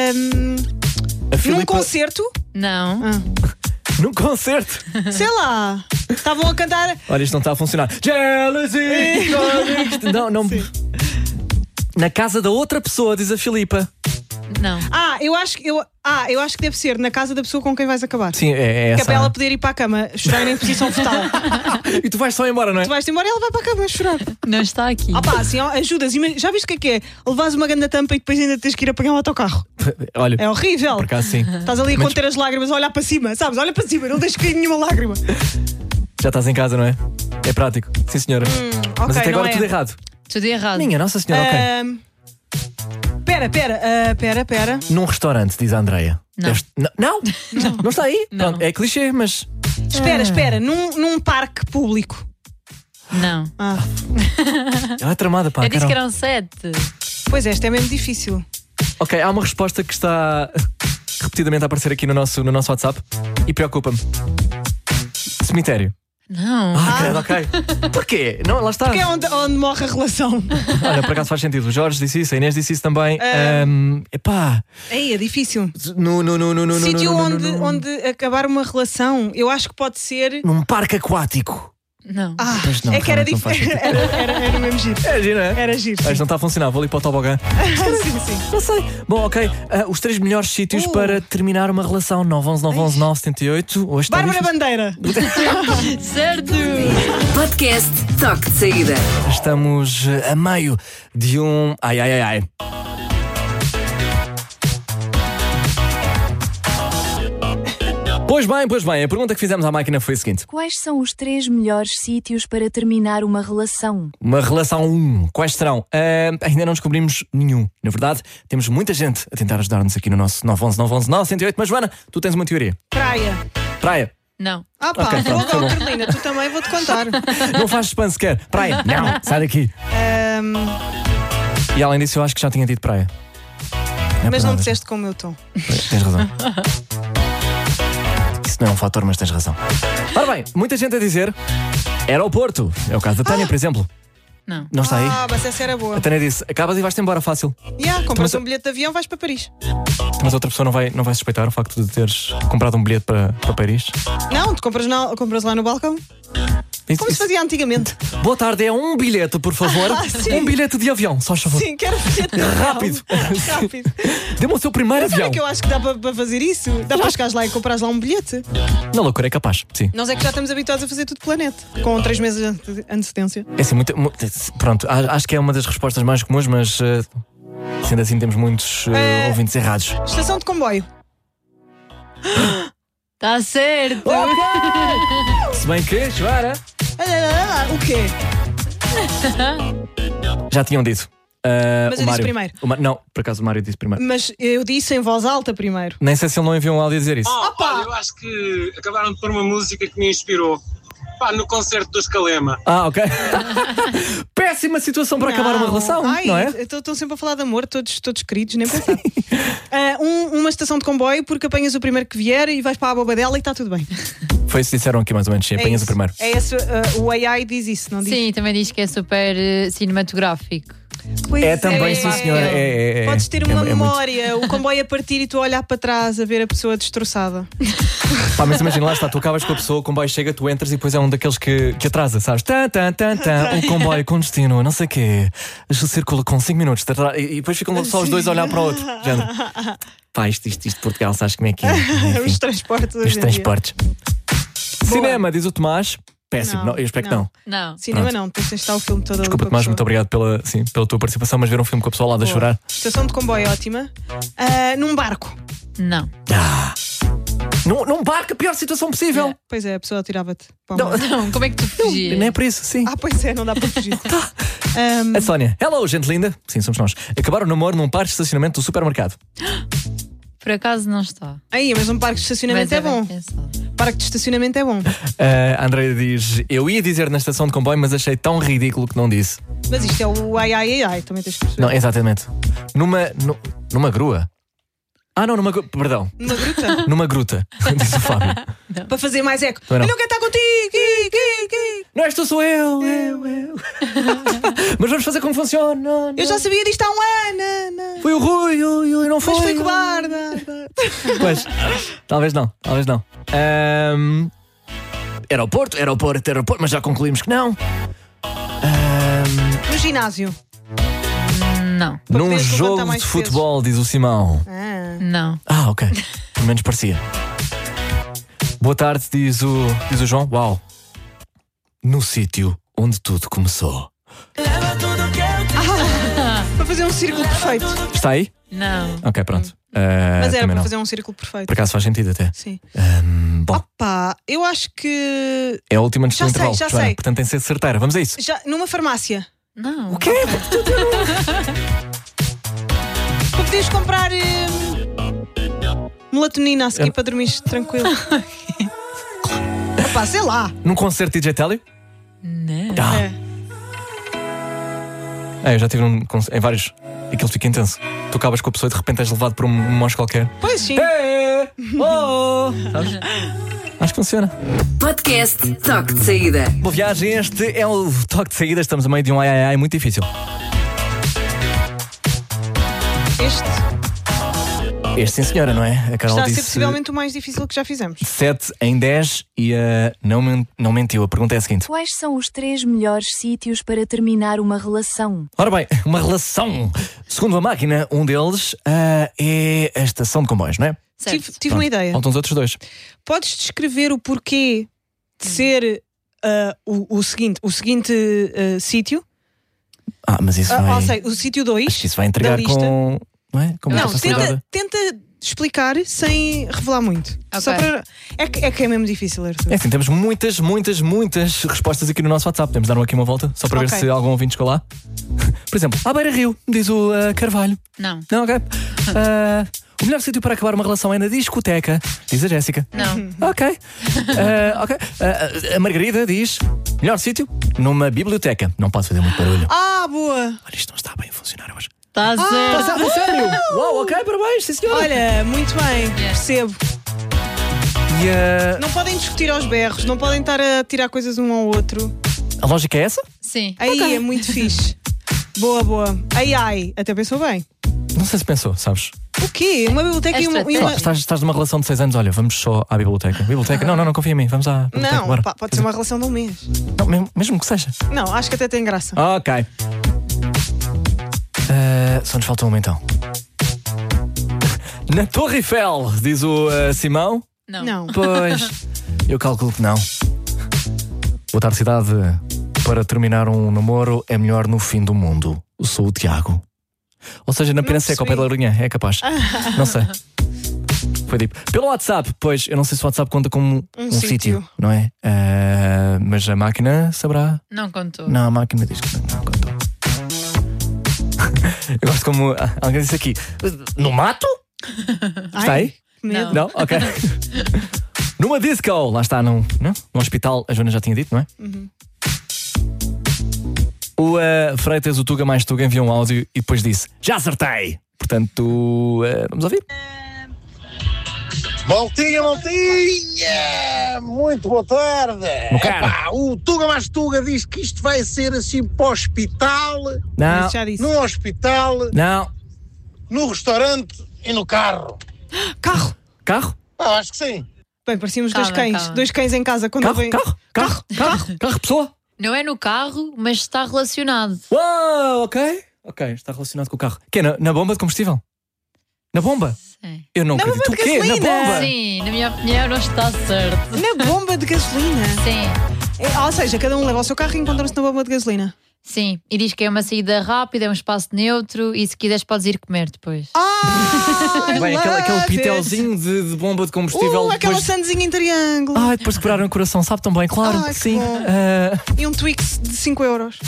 Num concerto? Não. Num concerto? Sei lá. Estavam a cantar. Olha, isto não está a funcionar. Jealousy! Não. Na casa da outra pessoa, diz a Filipa. Não. Eu acho que deve ser na casa da pessoa com quem vais acabar. Sim, é essa. Que é para ela poder ir para a cama chorar em posição fetal. E tu vais só embora, não é? Tu vais-te embora e ela vai para a cama chorar. Não está aqui. Assim, ajudas. Já viste o que é? Levares uma grande tampa e depois ainda tens que ir apanhar o autocarro. Olha, é horrível. Por acaso, sim. Estás ali a conter as lágrimas, a olhar para cima, sabes? Olha para cima, não deixes cair nenhuma lágrima. Já estás em casa, não é? É prático. Sim, senhora. Mas até agora tudo errado. Tudo errado. Minha Nossa Senhora, ok. Pera. Num restaurante, diz a Andreia. Não. Não está aí? Não. Pronto, é clichê, mas. Espera. Num parque público. Não. Ela é tramada, pá. Eu disse Carol. que eram 7. Pois esta é mesmo difícil. Ok, há uma resposta que está repetidamente a aparecer aqui no nosso WhatsApp e preocupa-me. Cemitério. Não. Credo, ok. Porquê? Não, lá está. Porque é onde morre a relação. Olha, por acaso faz sentido. O Jorge disse isso, a Inês disse isso também. Epá. Aí é difícil. No. Sítio onde acabar uma relação, eu acho que pode ser. Num parque aquático. Não. Pois não, é que era realmente não faz diferente. sentido. Era mesmo giro. É giro, é? Era giro. Mas não está a funcionar, vou ali para o tobogã. Sim. Não sei. Bom, ok. Os 3 melhores sítios para terminar uma relação. 911-911-978. Hoje está Bárbara difícil. Bandeira. Certo. Podcast Toque de Saída. Estamos a meio de um. Ai. Pois bem, a pergunta que fizemos à máquina foi a seguinte: Quais são os 3 melhores sítios para terminar uma relação? uma relação 1, quais serão? Ainda não descobrimos nenhum. Na verdade, temos muita gente a tentar ajudar-nos aqui no nosso 911-911-908. Mas Joana, tu tens uma teoria. Praia. Não. Ok, pronto, tá bom. Carolina, tu também vou-te contar. Não faz suspense sequer. Praia, não, sai daqui. E além disso, eu acho que já tinha dito praia. Mas não disseste com o meu tom. Tens razão. Isso não é um fator, mas tens razão. Ora bem, muita gente a dizer aeroporto. É o caso da Tânia, por exemplo. Não está aí? Mas essa era boa. A Tânia disse: acabas e vais-te embora fácil. Compras um bilhete de avião, vais para Paris. Mas outra pessoa não vai suspeitar o facto de teres comprado um bilhete para Paris? Não, tu compras lá no balcão. Como se fazia antigamente. Boa tarde, é um bilhete, por favor. Um bilhete de avião, só favor. Sim, quero bilhete de avião. Rápido. Rápido. Dê-me o seu primeiro Mas avião. olha que eu acho que dá para fazer isso. Dá para chegares lá e comprares lá um bilhete. Na loucura é capaz, sim. Nós é que já estamos habituados a fazer tudo pela net, com 3 meses de antecedência. É assim, pronto, acho que é uma das respostas mais comuns, mas sendo assim temos muitos ouvintes errados. Estação de comboio. Está certo. Se bem que, Joana, O quê? já tinham dito. Mas o eu disse Mário. primeiro. Não, por acaso o Mário disse primeiro. Mas eu disse em voz alta primeiro. Nem sei se ele não enviou um áudio a dizer isso. Olha, eu acho que acabaram de pôr uma música que me inspirou. No concerto do Escalema. Ok. Péssima situação para acabar uma relação, não é? Estão sempre a falar de amor, todos queridos, nem pensar. Uma estação de comboio, porque apanhas o primeiro que vier e vais para a bobadela e está tudo bem. Foi isso que disseram aqui mais ou menos, sim, apanhas o primeiro. É esse, o AI diz isso, não diz? Sim, também diz que é super cinematográfico. Pois também, sim senhora. Podes ter uma muito. memória, o comboio a partir e tu a olhar para trás a ver a pessoa destroçada. Pá, mas imagina, lá está, tu acabas com a pessoa, o comboio chega, tu entras e depois é um daqueles que atrasa, sabes? O comboio com destino, não sei o quê, circula com 5 minutos e depois ficam só os dois a olhar para o outro. Género. Pá, isto de Portugal, sabes como é que é? Enfim, os transportes. Os transportes. Cinema, diz o Tomás. Péssimo, Não, eu espero que não. Não. Cinema Pronto. não, tens de estar o filme todo. Desculpa, Tomás, muito obrigado pela tua participação, mas ver um filme com a pessoa lá a chorar. Estação de comboio ótima. Num barco. Não. Num barco, a pior situação possível. Pois é, a pessoa tirava-te. Não, como é que tu fugias? Nem é por isso, sim. Pois é, não dá para fugir. A Sónia, hello, gente linda. Sim, somos nós. Acabaram o namoro num parque de estacionamento do supermercado. Por acaso não está. Aí, mas um parque de estacionamento é bom. Parque de estacionamento é bom. A Andreia diz: eu ia dizer na estação de comboio, mas achei tão ridículo que não disse. Mas isto é o ai, também tens que perceber. Não, exatamente. Numa grua. Numa gruta. Perdão. Numa gruta? Numa gruta, disse o Fábio. Para fazer mais eco. Não. Eu não quero estar contigo. Não és tu, sou eu. Mas vamos fazer como funciona. Eu já sabia disto há um ano. Foi o Rui, eu não foi. Mas foi cobarde. Pois, talvez não. Aeroporto, mas já concluímos que não. No ginásio. Não. Num jogo de futebol, diz o Simão. Não. Ok. Pelo menos parecia. Boa tarde, diz o João. Uau. No sítio onde tudo começou. Para fazer um círculo perfeito. Está aí? Não. Ok, pronto. Mas era para não. fazer um círculo perfeito. Por acaso faz sentido até. Sim. Bom. Eu acho que. É a última antes do intervalo. Já Joana, sei. portanto tem de ser certeira. Vamos a isso. Numa farmácia. Não. O quê? Podias comprar melatonina a seguir para dormir tranquilo. Sei lá. Num concerto de DJ Télio? Não. Eu já tive em vários. Aquilo fica intenso. Tu acabas com a pessoa e de repente és levado por um monge qualquer. Pois sim. Sabes? Acho que funciona. Podcast Toque de Saída. Boa viagem, este é o Toque de Saída. Estamos a meio de um ai muito difícil. Este sim, senhora, não é? A Carol está a disse ser possivelmente o mais difícil que já fizemos. 7 em 10 e não mentiu. A pergunta é a seguinte: Quais são os 3 melhores sítios para terminar uma relação? Ora bem, uma relação. Segundo a máquina, um deles é a estação de comboios, não é? Tive uma ideia. Faltam os outros 2. Podes descrever o porquê de ser o seguinte sítio? Mas isso vai... Ou seja, o sítio 2. Acho que isso vai entregar com... Não é? Com não, tenta explicar sem revelar muito. Okay. Só para... é que é mesmo difícil, Arthur. É assim, temos muitas respostas aqui no nosso WhatsApp. Podemos dar aqui uma volta, só para ver se algum ouvinte chegou lá. Por exemplo, à Beira Rio, diz o Carvalho. Não. Não, ok. O melhor sítio para acabar uma relação é na discoteca, diz a Jéssica. Não. Ok. A Margarida diz: melhor sítio? Numa biblioteca. Não pode fazer muito barulho. Boa! Olha, isto não está bem a funcionar hoje. Está certo. Está sério? Uau, ok, parabéns, sim senhora. Olha, muito bem, percebo. Não podem discutir aos berros, não podem estar a tirar coisas um ao outro. A lógica é essa? Sim. Aí é muito fixe. Boa. Ai, até pensou bem. Não sei se pensou, sabes? O quê? Uma biblioteca e uma... Estás numa relação de 6 anos, olha, vamos só à biblioteca. Biblioteca? Não confia em mim, vamos à biblioteca. Não, pode ser uma relação de um mês. Não, mesmo que seja. Não, acho que até tem graça. Ok. Só nos falta uma então. Na Torre Eiffel, diz o Simão. Não. Pois, eu calculo que não. Boa tarde, cidade. Para terminar um namoro é melhor no fim do mundo. Eu sou o Tiago. Ou seja, na pena seca ao pé da Lourinhã, é capaz. Não sei. Foi tipo. Pelo WhatsApp, pois, eu não sei se o WhatsApp conta como um sítio, não é? Mas a máquina saberá. Não contou. Não, a máquina diz que não contou. Eu gosto como alguém disse aqui: no mato? Está aí? Não? Ok. Numa disco, lá está, no hospital, a Joana já tinha dito, não é? O Freitas, o Tuga mais Tuga, enviou um áudio e depois disse: já acertei! Portanto, vamos ouvir. Maltinha! Muito boa tarde! O Tuga mais Tuga diz que isto vai ser assim para o hospital. Não. No hospital. Não. No restaurante e no carro. Carro? Acho que sim. Bem, parecíamos dois cães. Calma. Dois cães em casa quando Carro, pessoa? Não é no carro, mas está relacionado. Uau, ok, está relacionado com o carro. Que é na bomba de combustível? Na bomba? Sim. Eu não acredito. O quê? Na bomba? Sim, na minha opinião não está certo. Na bomba de gasolina? Sim. Ou seja, cada um leva o seu carro e encontra-se na bomba de gasolina. Sim, e diz que é uma saída rápida, é um espaço neutro e se quiseres podes ir comer depois. Bem, aquele pitelzinho de bomba de combustível. Aquela sandezinha em triângulo. Depois de quebrar o coração, sabe tão bem, claro. Sim. E um Twix de 5 euros.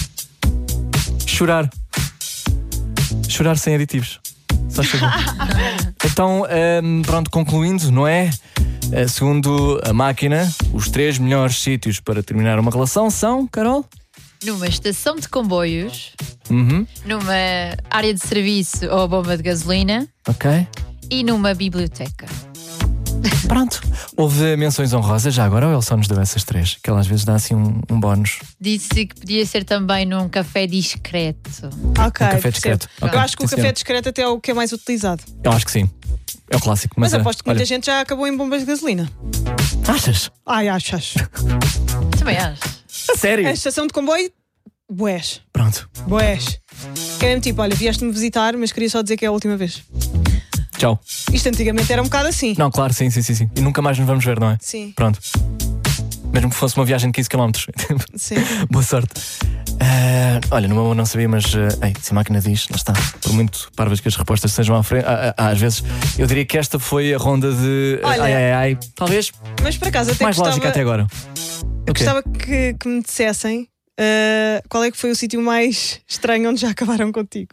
Chorar sem aditivos. Só chegou. Então, pronto, concluindo, não é? Segundo a máquina, os 3 melhores sítios para terminar uma relação são, Carol? Numa estação de comboios, numa área de serviço ou bomba de gasolina, e numa biblioteca. Pronto. Houve menções honrosas já agora ou ele só nos deu essas 3? Que ela às vezes dá assim um bónus. Disse que podia ser também num café discreto. Ok, um café discreto. Eu acho que o café discreto até é o que é mais utilizado. Eu acho que sim. É o clássico. Mas aposto que muita gente já acabou em bombas de gasolina. Achas? Acho. Também acho. A sério? A estação de comboio, bués. Pronto. Bués. Que é mesmo tipo, olha, vieste-me visitar, mas queria só dizer que é a última vez. Tchau. Isto antigamente era um bocado assim. Não, claro, sim. E nunca mais nos vamos ver, não é? Sim. Pronto. Mesmo que fosse uma viagem de 15 km. Sim. Boa sorte. Olha, no meu não sabia, mas se a máquina diz, lá está. Por muito parvas que as respostas sejam à frente, às vezes, eu diria que esta foi a ronda de olha, talvez. Mas por acaso até mais lógica até agora. Eu gostava que me dissessem qual é que foi o sítio mais estranho onde já acabaram contigo.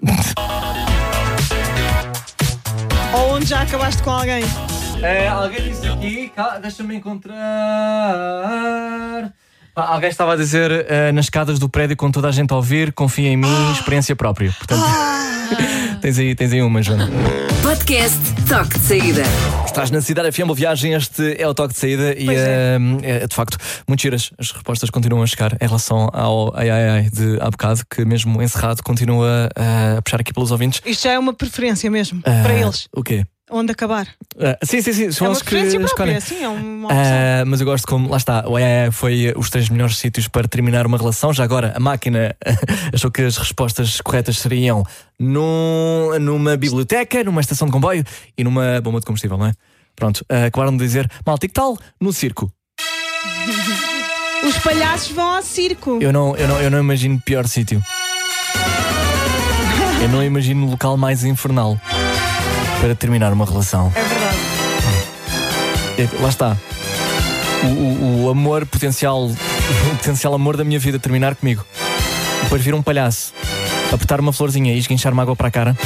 Ou onde já acabaste com alguém. Alguém disse aqui, deixa-me encontrar. Alguém estava a dizer nas escadas do prédio com toda a gente a ouvir, confia em mim, experiência própria. Portanto, tens aí uma, Joana. Podcast Toque de Saída. Estás na Cidade FM, viagem, este é o Toque de Saída e é de facto muito giras. As respostas continuam a chegar em relação ao ai de há bocado, que mesmo encerrado continua a puxar aqui pelos ouvintes. Isto já é uma preferência mesmo, para eles. O quê? Onde acabar. Sim, são eles que escolhem. Sim, é uma opção. Mas eu gosto como, lá está, o ai foi os 3 melhores sítios para terminar uma relação. Já agora, a máquina achou que as respostas corretas seriam numa biblioteca, numa estação de comboio e numa bomba de combustível, não é? Pronto, acabaram de dizer, malta, e que tal no circo? Os palhaços vão ao circo. Eu não imagino pior sítio. Eu não imagino local mais infernal para terminar uma relação. É verdade. Lá está. O amor o potencial amor da minha vida terminar comigo. Depois vir um palhaço, apertar uma florzinha e esguinchar-me água para a cara.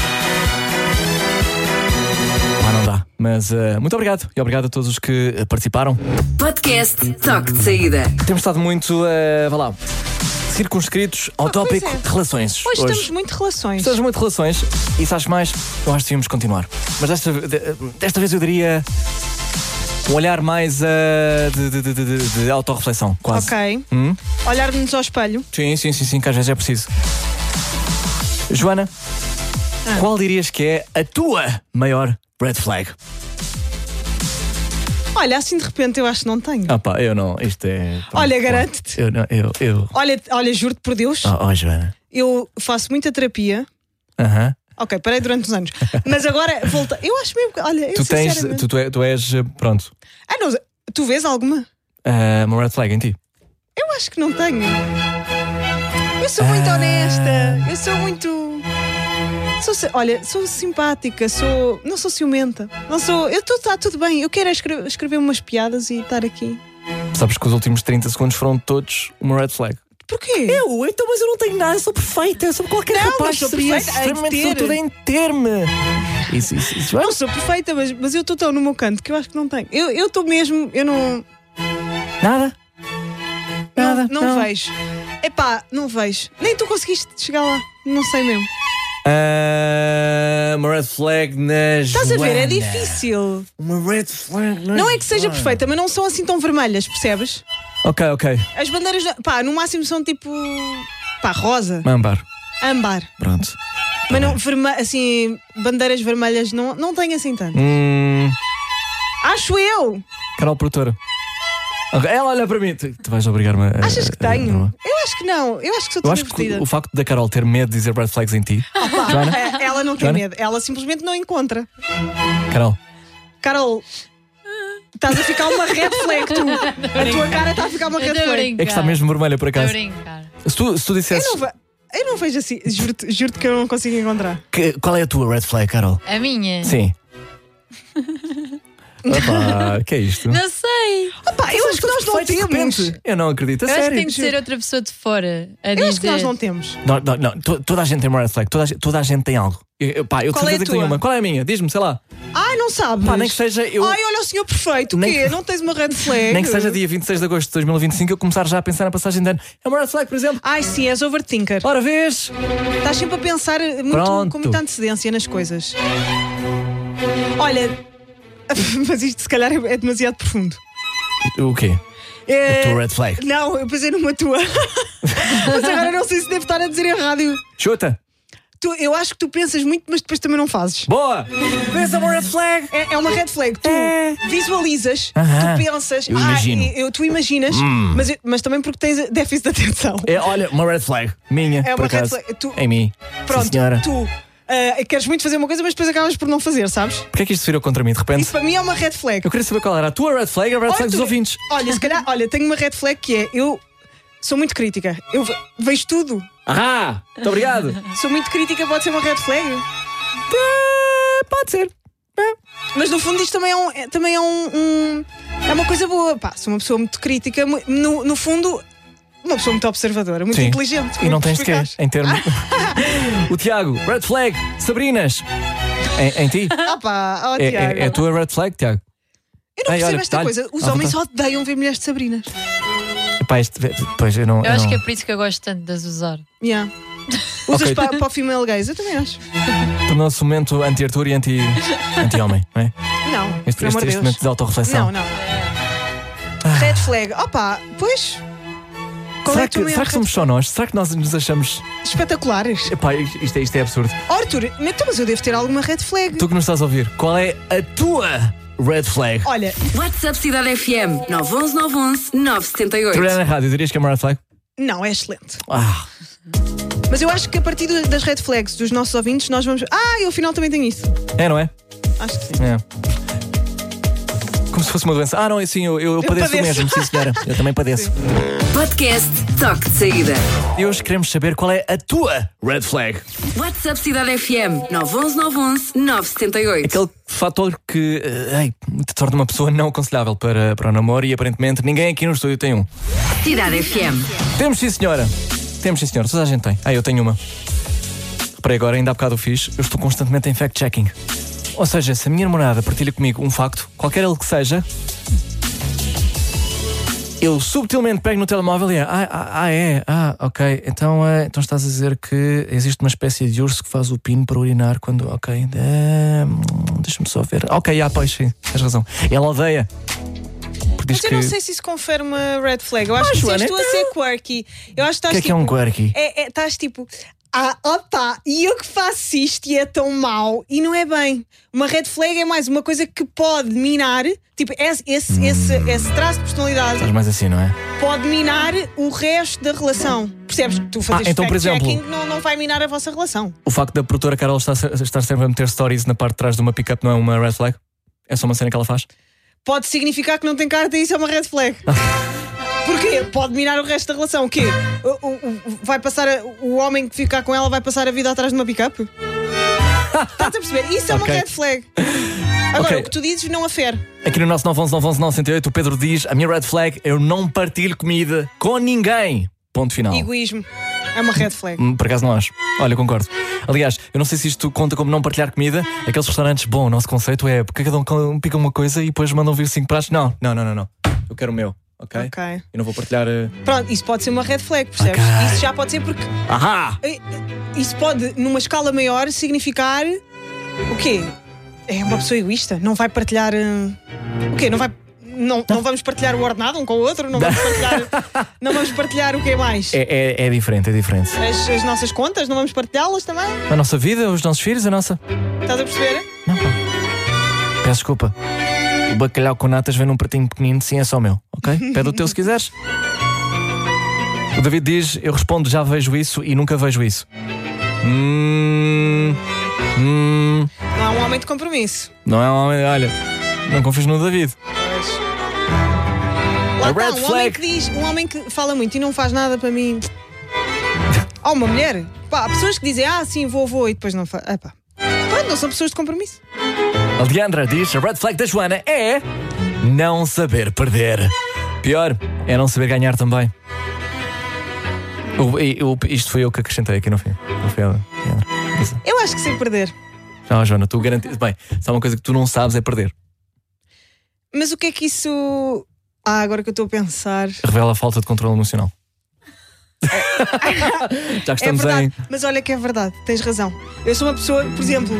Não dá. Mas muito obrigado. E obrigado a todos os que participaram. Podcast Toque de Saída. Temos estado muito, circunscritos ao tópico relações. Hoje estamos muito relações. Estamos muito relações. E sabes mais? Eu acho que devíamos continuar. Mas desta vez eu diria um olhar mais de autorreflexão, quase. Ok. Olhar-nos ao espelho. Sim, que às vezes é preciso. Joana, qual dirias que é a tua maior red flag? Olha, assim de repente eu acho que não tenho. Eu não, isto é... Olha, garanto-te. Eu... Olha, juro-te por Deus. Joana. Eu faço muita terapia. Ok, parei durante uns anos. Mas agora volta. Eu acho mesmo que. Olha, tu és. Pronto. Não, tu vês alguma? Uma red flag em ti? Eu acho que não tenho. Eu sou muito honesta. Eu sou muito. Sou simpática. Não sou ciumenta. Está tudo bem. Eu quero escrever umas piadas e estar aqui. Sabes que os últimos 30 segundos foram todos uma red flag. Porquê? Então, mas eu não tenho nada, sou perfeita. Sou qualquer rapaz seria extremamente sortuda em ter-me. Isso. Não sou perfeita, mas eu estou tão no meu canto que eu acho que não tenho. Eu estou mesmo, eu não. Nada? Não vejo. Não vejo. Nem tu conseguiste chegar lá. Não sei mesmo. Uma red flag na Joana. Estás a ver? É difícil. Uma red flag na Não é que seja perfeita, mas não são assim tão vermelhas, percebes? Ok. As bandeiras, no máximo são tipo. Rosa. Âmbar. Pronto. Mas não, assim, bandeiras vermelhas não tenho assim tanto. Acho eu. Carol Produtora. Ela olha para mim. Tu vais obrigar-me a. Achas que tenho? Eu acho que não. Eu acho que sou Eu acho que o facto da Carol ter medo de dizer red flags em ti. Ela não tem medo. Ela simplesmente não encontra. Carol. Estás a ficar uma red flag, tu. A tua cara está a ficar uma red flag. É que está mesmo vermelha, por acaso. Se tu dissesses. Eu não vejo assim. Juro-te que eu não consigo encontrar. Qual é a tua red flag, Carol? A minha? Sim. Que é isto? Não sei. Eu acho que nós não temos. Eu não acredito, eu sério. acho que tem de ser outra pessoa de fora a dizer. Eu acho que nós não temos. Não. Toda a gente tem uma red flag. Toda a gente tem algo. Eu Qual é a que tenho uma. Qual é a minha? Diz-me, sei lá. Não sabes. Nem que seja eu. Olha o senhor perfeito. O quê? Não tens uma red flag? Nem que seja dia 26 de agosto de 2025 eu começar já a pensar na passagem de ano. É uma red flag, por exemplo. Sim, és overthinker. Ora, vês? Estás sempre a pensar com muita antecedência nas coisas. Olha, mas isto se calhar é demasiado profundo. O quê? A tua red flag? Não, eu pensei numa tua. Mas agora não sei se devo estar a dizer em rádio. Chuta. Eu acho que tu pensas muito, mas depois também não fazes. Boa! Pensa uma red flag? É uma red flag. Tu visualizas, tu pensas. Eu imagino. Tu imaginas, mas também porque tens déficit de atenção. Olha, uma red flag. Minha, é por uma acaso. red flag. Em mim. Pronto, sim, senhora. Tu queres muito fazer uma coisa, mas depois acabas por não fazer, sabes? Porquê é que isto se virou contra mim de repente? Isso para mim é uma red flag. Eu queria saber qual era a tua red flag e a red flag dos ouvintes. Olha, se calhar, tenho uma red flag que é: eu sou muito crítica. Eu vejo tudo. Muito obrigado. Sou muito crítica, pode ser uma red flag? Pode ser. Mas no fundo isto também é uma coisa boa. Sou uma pessoa muito crítica, no fundo, uma pessoa muito observadora, muito inteligente. E não tens de quê, em termos. O Tiago, red flag, Sabrinas. Em ti? Tiago. É a tua red flag, Tiago? Eu não percebo esta coisa. Os homens odeiam ver mulheres de Sabrinas. Pois eu não. Eu acho que é por isso que eu gosto tanto de as usar. Yeah. Usas Ok. para o female gays, eu também acho. Tornou-se um momento anti-Arthur e anti-homem, não é? Não, Este pelo amor de Deus. momento de autorreflexão. Não. Red flag. Opa, pois. Qual é Será a tua que maior somos só nós? Será que nós nos achamos. espetaculares? Epá, isto é absurdo. Oh, Arthur, então, mas eu devo ter alguma red flag. Tu que nos estás a ouvir, qual é a tua red flag? Olha, WhatsApp Cidade FM 911 911 978. Trabalhar na rádio, dirias que é uma red flag? não, é excelente. Ah, Mas eu acho que a partir das red flags dos nossos ouvintes, nós vamos. Eu afinal também tenho isso. não é? Acho que sim. É. Como se fosse uma doença. Não, sim, eu padeço padeço. mesmo, sim senhora. Eu também padeço. Podcast Toque de Saída. E hoje queremos saber qual é a tua red flag. WhatsApp Cidade FM 911 911 978. Aquele fator que te torna uma pessoa não aconselhável para o namoro e aparentemente ninguém aqui no estúdio tem um. Cidade FM. Temos sim senhora. Toda a gente tem. Eu tenho uma. Reparei agora, ainda há bocado eu fiz. Eu estou constantemente em fact-checking. Ou seja, se a minha namorada partilha comigo um facto, qualquer ele que seja, eu subtilmente pego no telemóvel e ok. Então estás a dizer que existe uma espécie de urso que faz o pino para urinar quando. Ok. Deixa-me só ver. Ok, pois sim, tens razão. Ela odeia. Mas eu não sei se isso confere uma red flag. Eu acho que Joana, tu a ser quirky. Eu acho que estás O que é um quirky? Estás tipo. E eu que faço isto e é tão mau. E não é bem. Uma red flag é mais uma coisa que pode minar. Tipo, esse traço de personalidade Estás mais assim, não é? pode minar o resto da relação. Percebes? Tu fazes então, por fact-checking não vai minar a vossa relação. O facto da produtora Carol estar sempre a meter stories na parte de trás de uma pick-up não é uma red flag? É só uma cena que ela faz? Pode significar que não tem carta e isso é uma red flag. Porquê? Pode minar o resto da relação. O quê? Vai passar o homem que ficar com ela vai passar a vida atrás de uma pick-up? Estás a perceber? Isso é uma Ok. red flag. Agora, Ok. o que tu dizes não afere. Aqui no nosso 911 908 o Pedro diz: a minha red flag, eu não partilho comida com ninguém. Ponto final. Egoísmo. É uma red flag. Por acaso não acho. Olha, concordo. Aliás, eu não sei se isto conta como não partilhar comida. Aqueles restaurantes, o nosso conceito é porque cada um pica uma coisa e depois mandam vir 5 pratos. Não. Eu quero o meu, ok? Eu não vou partilhar. Pronto, isso pode ser uma red flag, percebes? Ok. Isso já pode ser porque. Isso pode, numa escala maior, significar. O quê? É uma pessoa egoísta. Não vai partilhar. O quê? Não vai. Não vamos partilhar o ordenado um com o outro? Não vamos partilhar o que mais? É diferente. As nossas contas, não vamos partilhá-las também? A nossa vida, os nossos filhos, a nossa. Estás a perceber? Peço desculpa. O bacalhau com natas vem num pratinho pequenino, sim, é só meu, ok? Pede o teu se quiseres. O David diz: eu respondo, já vejo isso e nunca vejo isso. Não há um homem de compromisso. Não é um homem, olha, não confies no David. Lá A está, red um homem flag. que diz, um homem que fala muito e não faz nada para mim. Ou uma mulher. Há pessoas que dizem, sim, vou e depois não faz. Pronto, não são pessoas de compromisso. A Leandra diz: a red flag da Joana é não saber perder. Pior, é não saber ganhar também. Isto foi eu que acrescentei aqui no fim. Não foi ela, Leandra. Eu acho que sei perder. Não, Joana, tu garantes. Bem, só uma coisa que tu não sabes é perder. Mas o que é que isso. Agora que eu estou a pensar. Revela a falta de controle emocional. Já que estamos verdade, em. mas olha que é verdade, tens razão. Eu sou uma pessoa, por exemplo,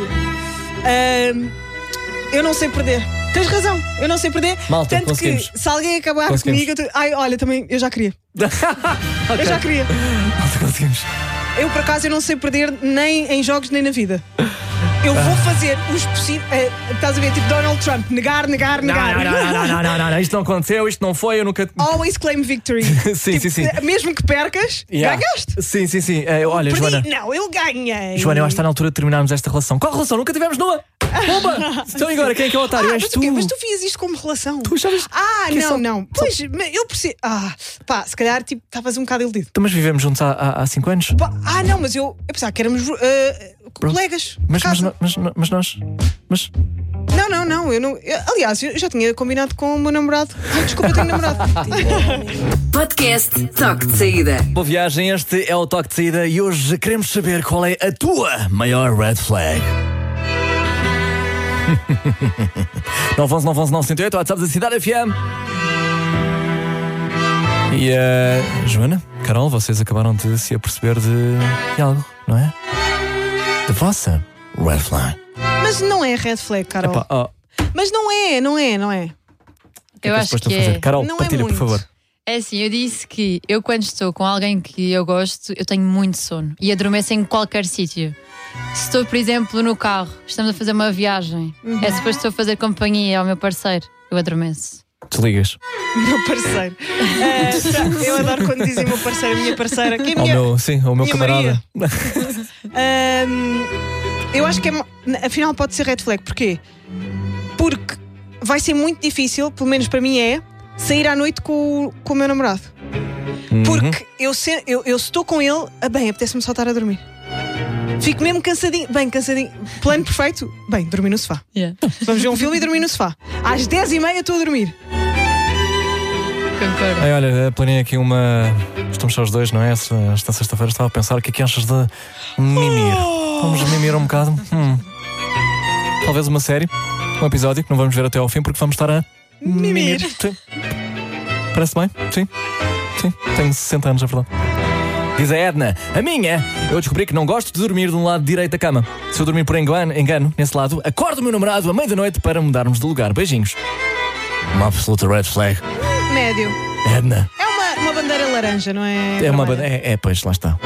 eu não sei perder. Tens razão, eu não sei perder. Malta, tanto conseguimos. que se alguém acabar Conseguimos. comigo, olha, também eu já queria. Eu já queria. Malta, conseguimos. Eu por acaso eu não sei perder nem em jogos nem na vida. Eu vou fazer os possíveis. Estás a ver, tipo Donald Trump, negar. Não, isto não aconteceu, isto não foi, eu nunca. Always claim victory. Sim. Mesmo que percas, ganhaste. Sim. Olha, Perdi. Joana. Não, eu ganhei. Joana, eu acho que está na altura de terminarmos esta relação. Qual relação? Nunca tivemos numa! Bomba! Então e agora, quem é que é o otário? És mas tu! Mas tu vias isto como relação. Tu achavas que não. Pois, eu percebo. Se calhar tipo, estavas um bocado iludido. Então, mas vivemos juntos há 5 anos? Não, mas eu pensava que éramos colegas. Mas nós. Não, eu não. Aliás, eu já tinha combinado com o meu namorado. Desculpa, eu tenho namorado. Podcast Toque de Saída. Boa viagem, este é o Toque de Saída e hoje queremos saber qual é a tua maior red flag. 911 911 908, WhatsApp da Cidade FM. E Joana, Carol, vocês acabaram de se aperceber de algo, não é? De vossa red flag. Mas não é red flag, Carol. Epá, oh. Mas não é. Eu acho que é. Carol, Não partilha, é por favor. É assim, eu disse que eu quando estou com alguém que eu gosto, eu tenho muito sono e adormeço em qualquer sítio. Se estou, por exemplo, no carro, estamos a fazer uma viagem, é suposto estou a fazer companhia ao meu parceiro, eu adormeço. Desligas. Meu parceiro. Eu adoro quando dizem meu parceiro, minha parceira. Que é minha, o meu camarada. Eu acho que afinal pode ser red flag. Porquê? Porque vai ser muito difícil, pelo menos para mim sair à noite com o meu namorado. Porque eu estou com ele, apetece-me só estar a dormir. Fico mesmo cansadinho. Plano perfeito. Dormir no sofá. Vamos ver um filme e dormir no sofá. Às 10h30 estou a dormir. Concordo. Olha, planei aqui uma. Estamos só os dois, não é? Esta sexta-feira estava a pensar o que é que achas de mimir. Vamos mimir um bocado. Talvez uma série, um episódio que não vamos ver até ao fim porque vamos estar a mimir. Sim. Parece bem? Sim. Tenho 60 anos, é verdade. Diz a Edna, a minha, eu descobri que não gosto de dormir de um lado direito da cama. Se eu dormir por engano nesse lado, acordo o meu namorado à meia da noite para mudarmos de lugar. Beijinhos. Uma absoluta red flag. Médio. Edna. É uma bandeira laranja, não é? É uma bandeira. Pois, lá está.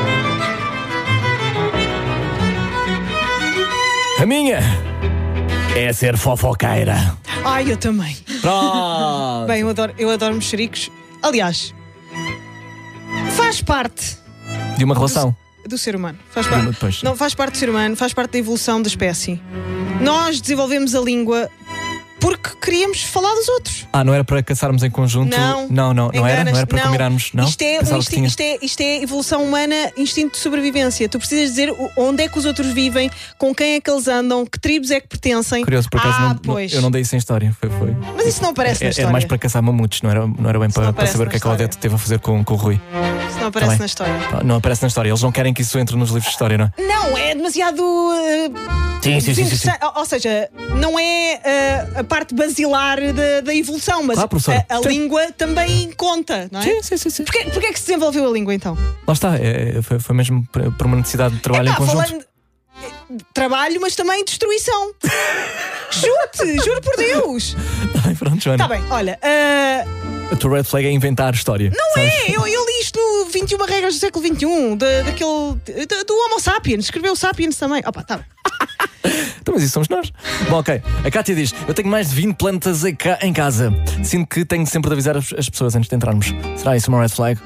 A minha é ser fofoqueira. Ai, eu também. Pronto. Bem, eu adoro mexericos. Aliás, faz parte de uma relação do ser humano. Faz parte do ser humano, faz parte da evolução da espécie. Nós desenvolvemos a língua porque queríamos falar dos outros. Não era para caçarmos em conjunto? Não era para combinarmos, não? Isto é evolução humana, instinto de sobrevivência. Tu precisas dizer onde é que os outros vivem, com quem é que eles andam, que tribos é que pertencem. Curioso, por acaso eu não dei isso em história. Foi. Mas isso não aparece na história. Era mais para caçar mamutos, não era bem para saber o que é que a Odete teve a fazer com o Rui. Isso não aparece na história. Não aparece na história, eles não querem que isso entre nos livros de história, não é? Não, é demasiado. Sim. Ou seja, não é a parte basilar da evolução, mas a língua também conta, não é? Sim. Porquê é que se desenvolveu a língua então? Lá está, foi mesmo por uma necessidade de trabalho em conjunto. Trabalho, mas também destruição. Juro por Deus. Pronto, Joana. Está bem, olha. A tua red flag é inventar história. Não sabes? Eu li isto no 21 regras do século XXI, do Homo sapiens. Escreveu o Sapiens também. Opa, tá bem. Então, mas isso somos nós. Bom, ok. A Kátia diz: eu tenho mais de 20 plantas em casa. Sinto que tenho sempre de avisar as pessoas antes de entrarmos. Será isso uma red flag?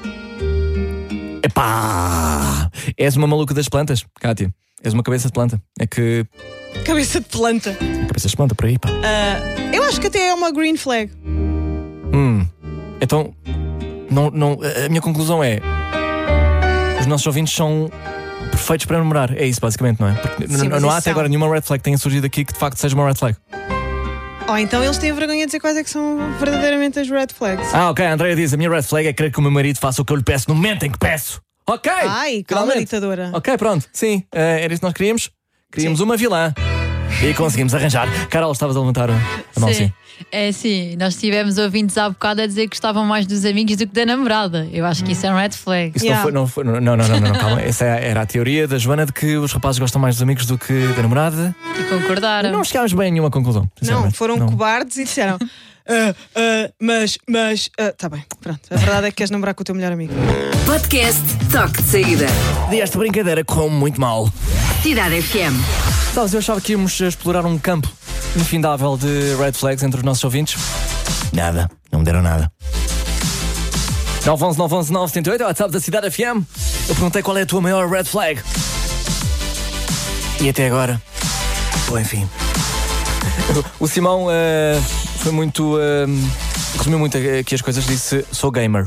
Epá! És uma maluca das plantas, Kátia. És uma cabeça de planta. É que... Cabeça de planta? Cabeça de planta, por aí, pá. Eu acho que até é uma green flag. Então, não, a minha conclusão é: os nossos ouvintes são perfeitos para namorar. É isso, basicamente, não é? Porque não há até agora nenhuma red flag que tenha surgido aqui que de facto seja uma red flag. Então eles têm vergonha de dizer quais é que são verdadeiramente as red flags. Ok, a Andrea diz: a minha red flag é querer que o meu marido faça o que eu lhe peço no momento em que peço. Ok! Ai, calma, ditadora. Ok, pronto, sim, era isso que nós queríamos. Queríamos uma vilã. E conseguimos arranjar. Carol, estavas a levantar a mão, sim. É sim, nós tivemos ouvintes há bocado a dizer que gostavam mais dos amigos do que da namorada. Eu acho que isso é um red flag. Isso não, calma. Essa era a teoria da Joana de que os rapazes gostam mais dos amigos do que da namorada. E concordaram. Não chegámos bem a nenhuma conclusão. Não, foram cobardes e disseram: tá bem, pronto. A verdade é que queres namorar com o teu melhor amigo. Podcast Toque de Saída. E esta brincadeira correu muito mal. Cidade FM. Sabes, eu achava que íamos explorar um campo infindável de red flags entre os nossos ouvintes. Nada, não me deram nada. 911-911-978 é o WhatsApp da Cidade FM. Eu perguntei qual é a tua maior red flag. E até agora, enfim. O Simão foi muito... resumiu muito aqui as coisas. Disse: sou gamer.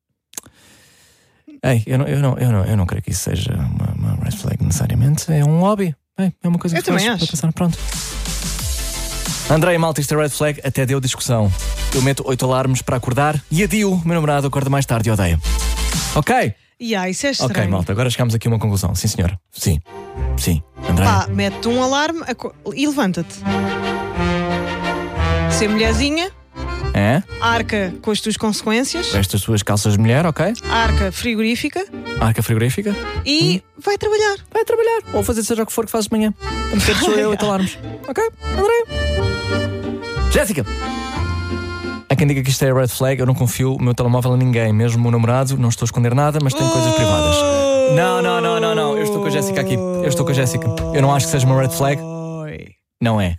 Ei, eu não creio que isso seja uma red flag necessariamente. É um hobby. É uma coisa que também acho. Pensar. Pronto. Andrei, malta, isto é red flag. Até deu discussão. Eu meto 8 alarmes para acordar e adio. Meu namorado acorda mais tarde e odeia. Ok? Isso é estranho. Ok, malta, agora chegamos aqui a uma conclusão. Sim, senhora. Sim, Andrei. Mete um alarme e levanta-te. Ser mulherzinha, É? Arca com as tuas consequências. Estas tuas calças de mulher, ok? Arca frigorífica. Arca frigorífica. E vai trabalhar. Vai trabalhar. Ou fazer seja o que for que fazes de manhã. A meter sou eu 8 alarmes. Ok? André. Jéssica. Há quem diga que isto é red flag. Eu não confio o meu telemóvel a ninguém. Mesmo o meu namorado. Não estou a esconder nada, mas tenho coisas privadas. Não. Eu estou com a Jéssica aqui. Eu não acho que seja uma red flag. Não é.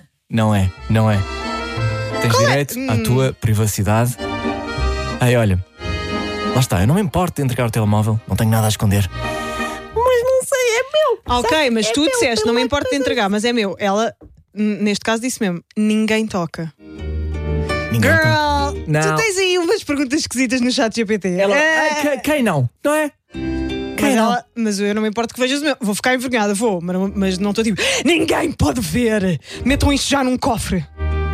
Tens direito à tua privacidade. Ai, olha. Lá está, eu não me importo de entregar o telemóvel. Não tenho nada a esconder. Mas não sei, é meu. Ok, mas tu disseste, não me importo de entregar, mas é meu. Ela, neste caso, disse mesmo: ninguém toca. Girl, tu tens aí umas perguntas esquisitas no chat GPT. Quem não? Não é? Mas eu não me importo que vejas o meu. Vou ficar envergonhada, mas não estou tipo: ninguém pode ver. Metam isto já num cofre.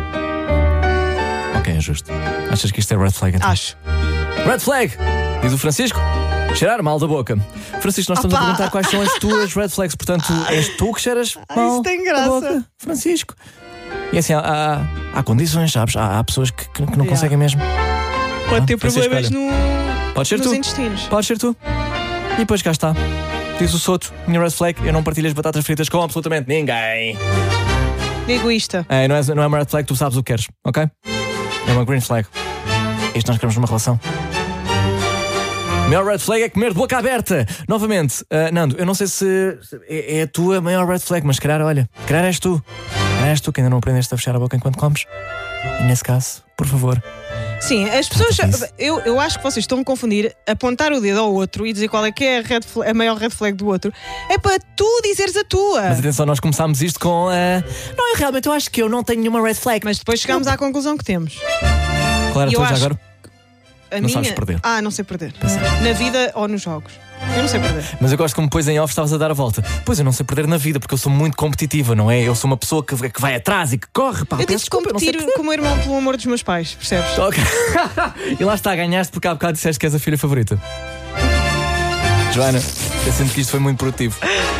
Ok, é justo. Achas que isto é red flag então? Acho. Red flag, diz o Francisco. Cheirar mal da boca. Francisco, nós estamos a perguntar quais são as tuas red flags. Portanto, és tu que cheiras mal isso tem graça. da boca, Francisco. E assim, há condições, sabes? Há pessoas que não conseguem mesmo. Pode ter problemas Pode ser nos tu. intestinos. Pode ser tu. E depois cá está. Diz o Soto, minha red flag: eu não partilho as batatas fritas com absolutamente ninguém. Egoísta. Não é uma red flag, tu sabes o que queres, ok? É uma green flag. Isto nós queremos uma relação. Maior red flag é comer de boca aberta. Novamente, Nando, eu não sei se é a tua maior red flag, mas se calhar, olha, se calhar és tu. És tu que ainda não aprendeste a fechar a boca enquanto comes. E nesse caso, por favor. Sim, as pessoas. Eu acho que vocês estão a confundir apontar o dedo ao outro e dizer qual é que é a maior red flag do outro. É para tu dizeres a tua. Mas atenção, nós começámos isto com não, realmente eu acho que eu não tenho nenhuma red flag. Mas depois chegámos à conclusão que temos. Claro, tu já agora? Não sabes perder. Não sei perder. Na vida ou nos jogos. Eu não sei perder. Mas eu gosto como depois em off estavas a dar a volta. Pois eu não sei perder na vida, porque eu sou muito competitiva, não é? Eu sou uma pessoa que vai atrás e que corre. Eu tive de competir com o meu irmão pelo amor dos meus pais, percebes? Ok. E lá está, ganhaste porque há bocado disseste que és a filha favorita. Joana, eu sinto que isto foi muito produtivo.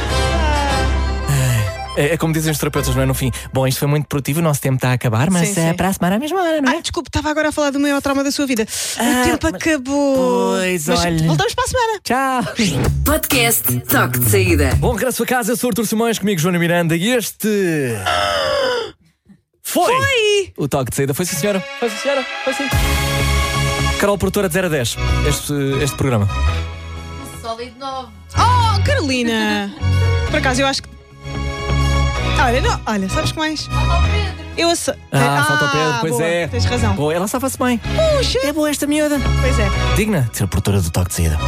É como dizem os terapeutas, não é? No fim, bom, isto foi muito produtivo, o nosso tempo está a acabar, mas sim. para a semana à mesma hora, não é? Desculpe, estava agora a falar do maior trauma da sua vida. O tempo acabou. Pois, mas olha. voltamos para a semana. Tchau. Podcast Toque de Saída. Bom regresso a casa, eu sou Artur Simões, comigo Joana Miranda e este... Foi! O Toque de Saída. Foi sim, senhora. Foi sim, senhora. Foi sim. Carol, produtora de 0 a 10, este programa. Sólido 9. Oh, Carolina! Por acaso, eu acho que... Olha, sabes que mais? Falta o Pedro. Falta o Pedro, pois boa, é. Tens razão. Boa, ela safa-se bem. Puxa! É boa esta miúda. Pois é. Digna de ser produtora do Toque de Saída.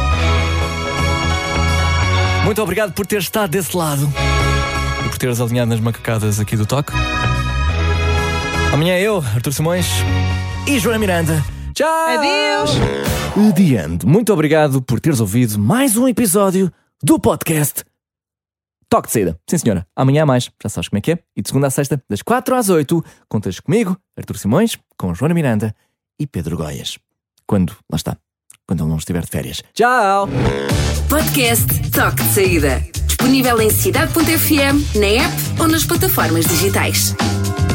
Muito obrigado por ter estado desse lado e por teres alinhado nas macacadas aqui do Toque. Amanhã eu, Artur Simões e Joana Miranda. Tchau! Adeus! Adiante. Muito obrigado por teres ouvido mais um episódio do podcast Toque de Saída. Sim, senhora. Amanhã há mais. Já sabes como é que é. E de segunda a sexta, das 4 às 8, contas comigo, Artur Simões, com Joana Miranda e Pedro Goias. Quando ele não estiver de férias. Tchau! Podcast Toque de Saída. Disponível em cidade.fm, na app ou nas plataformas digitais.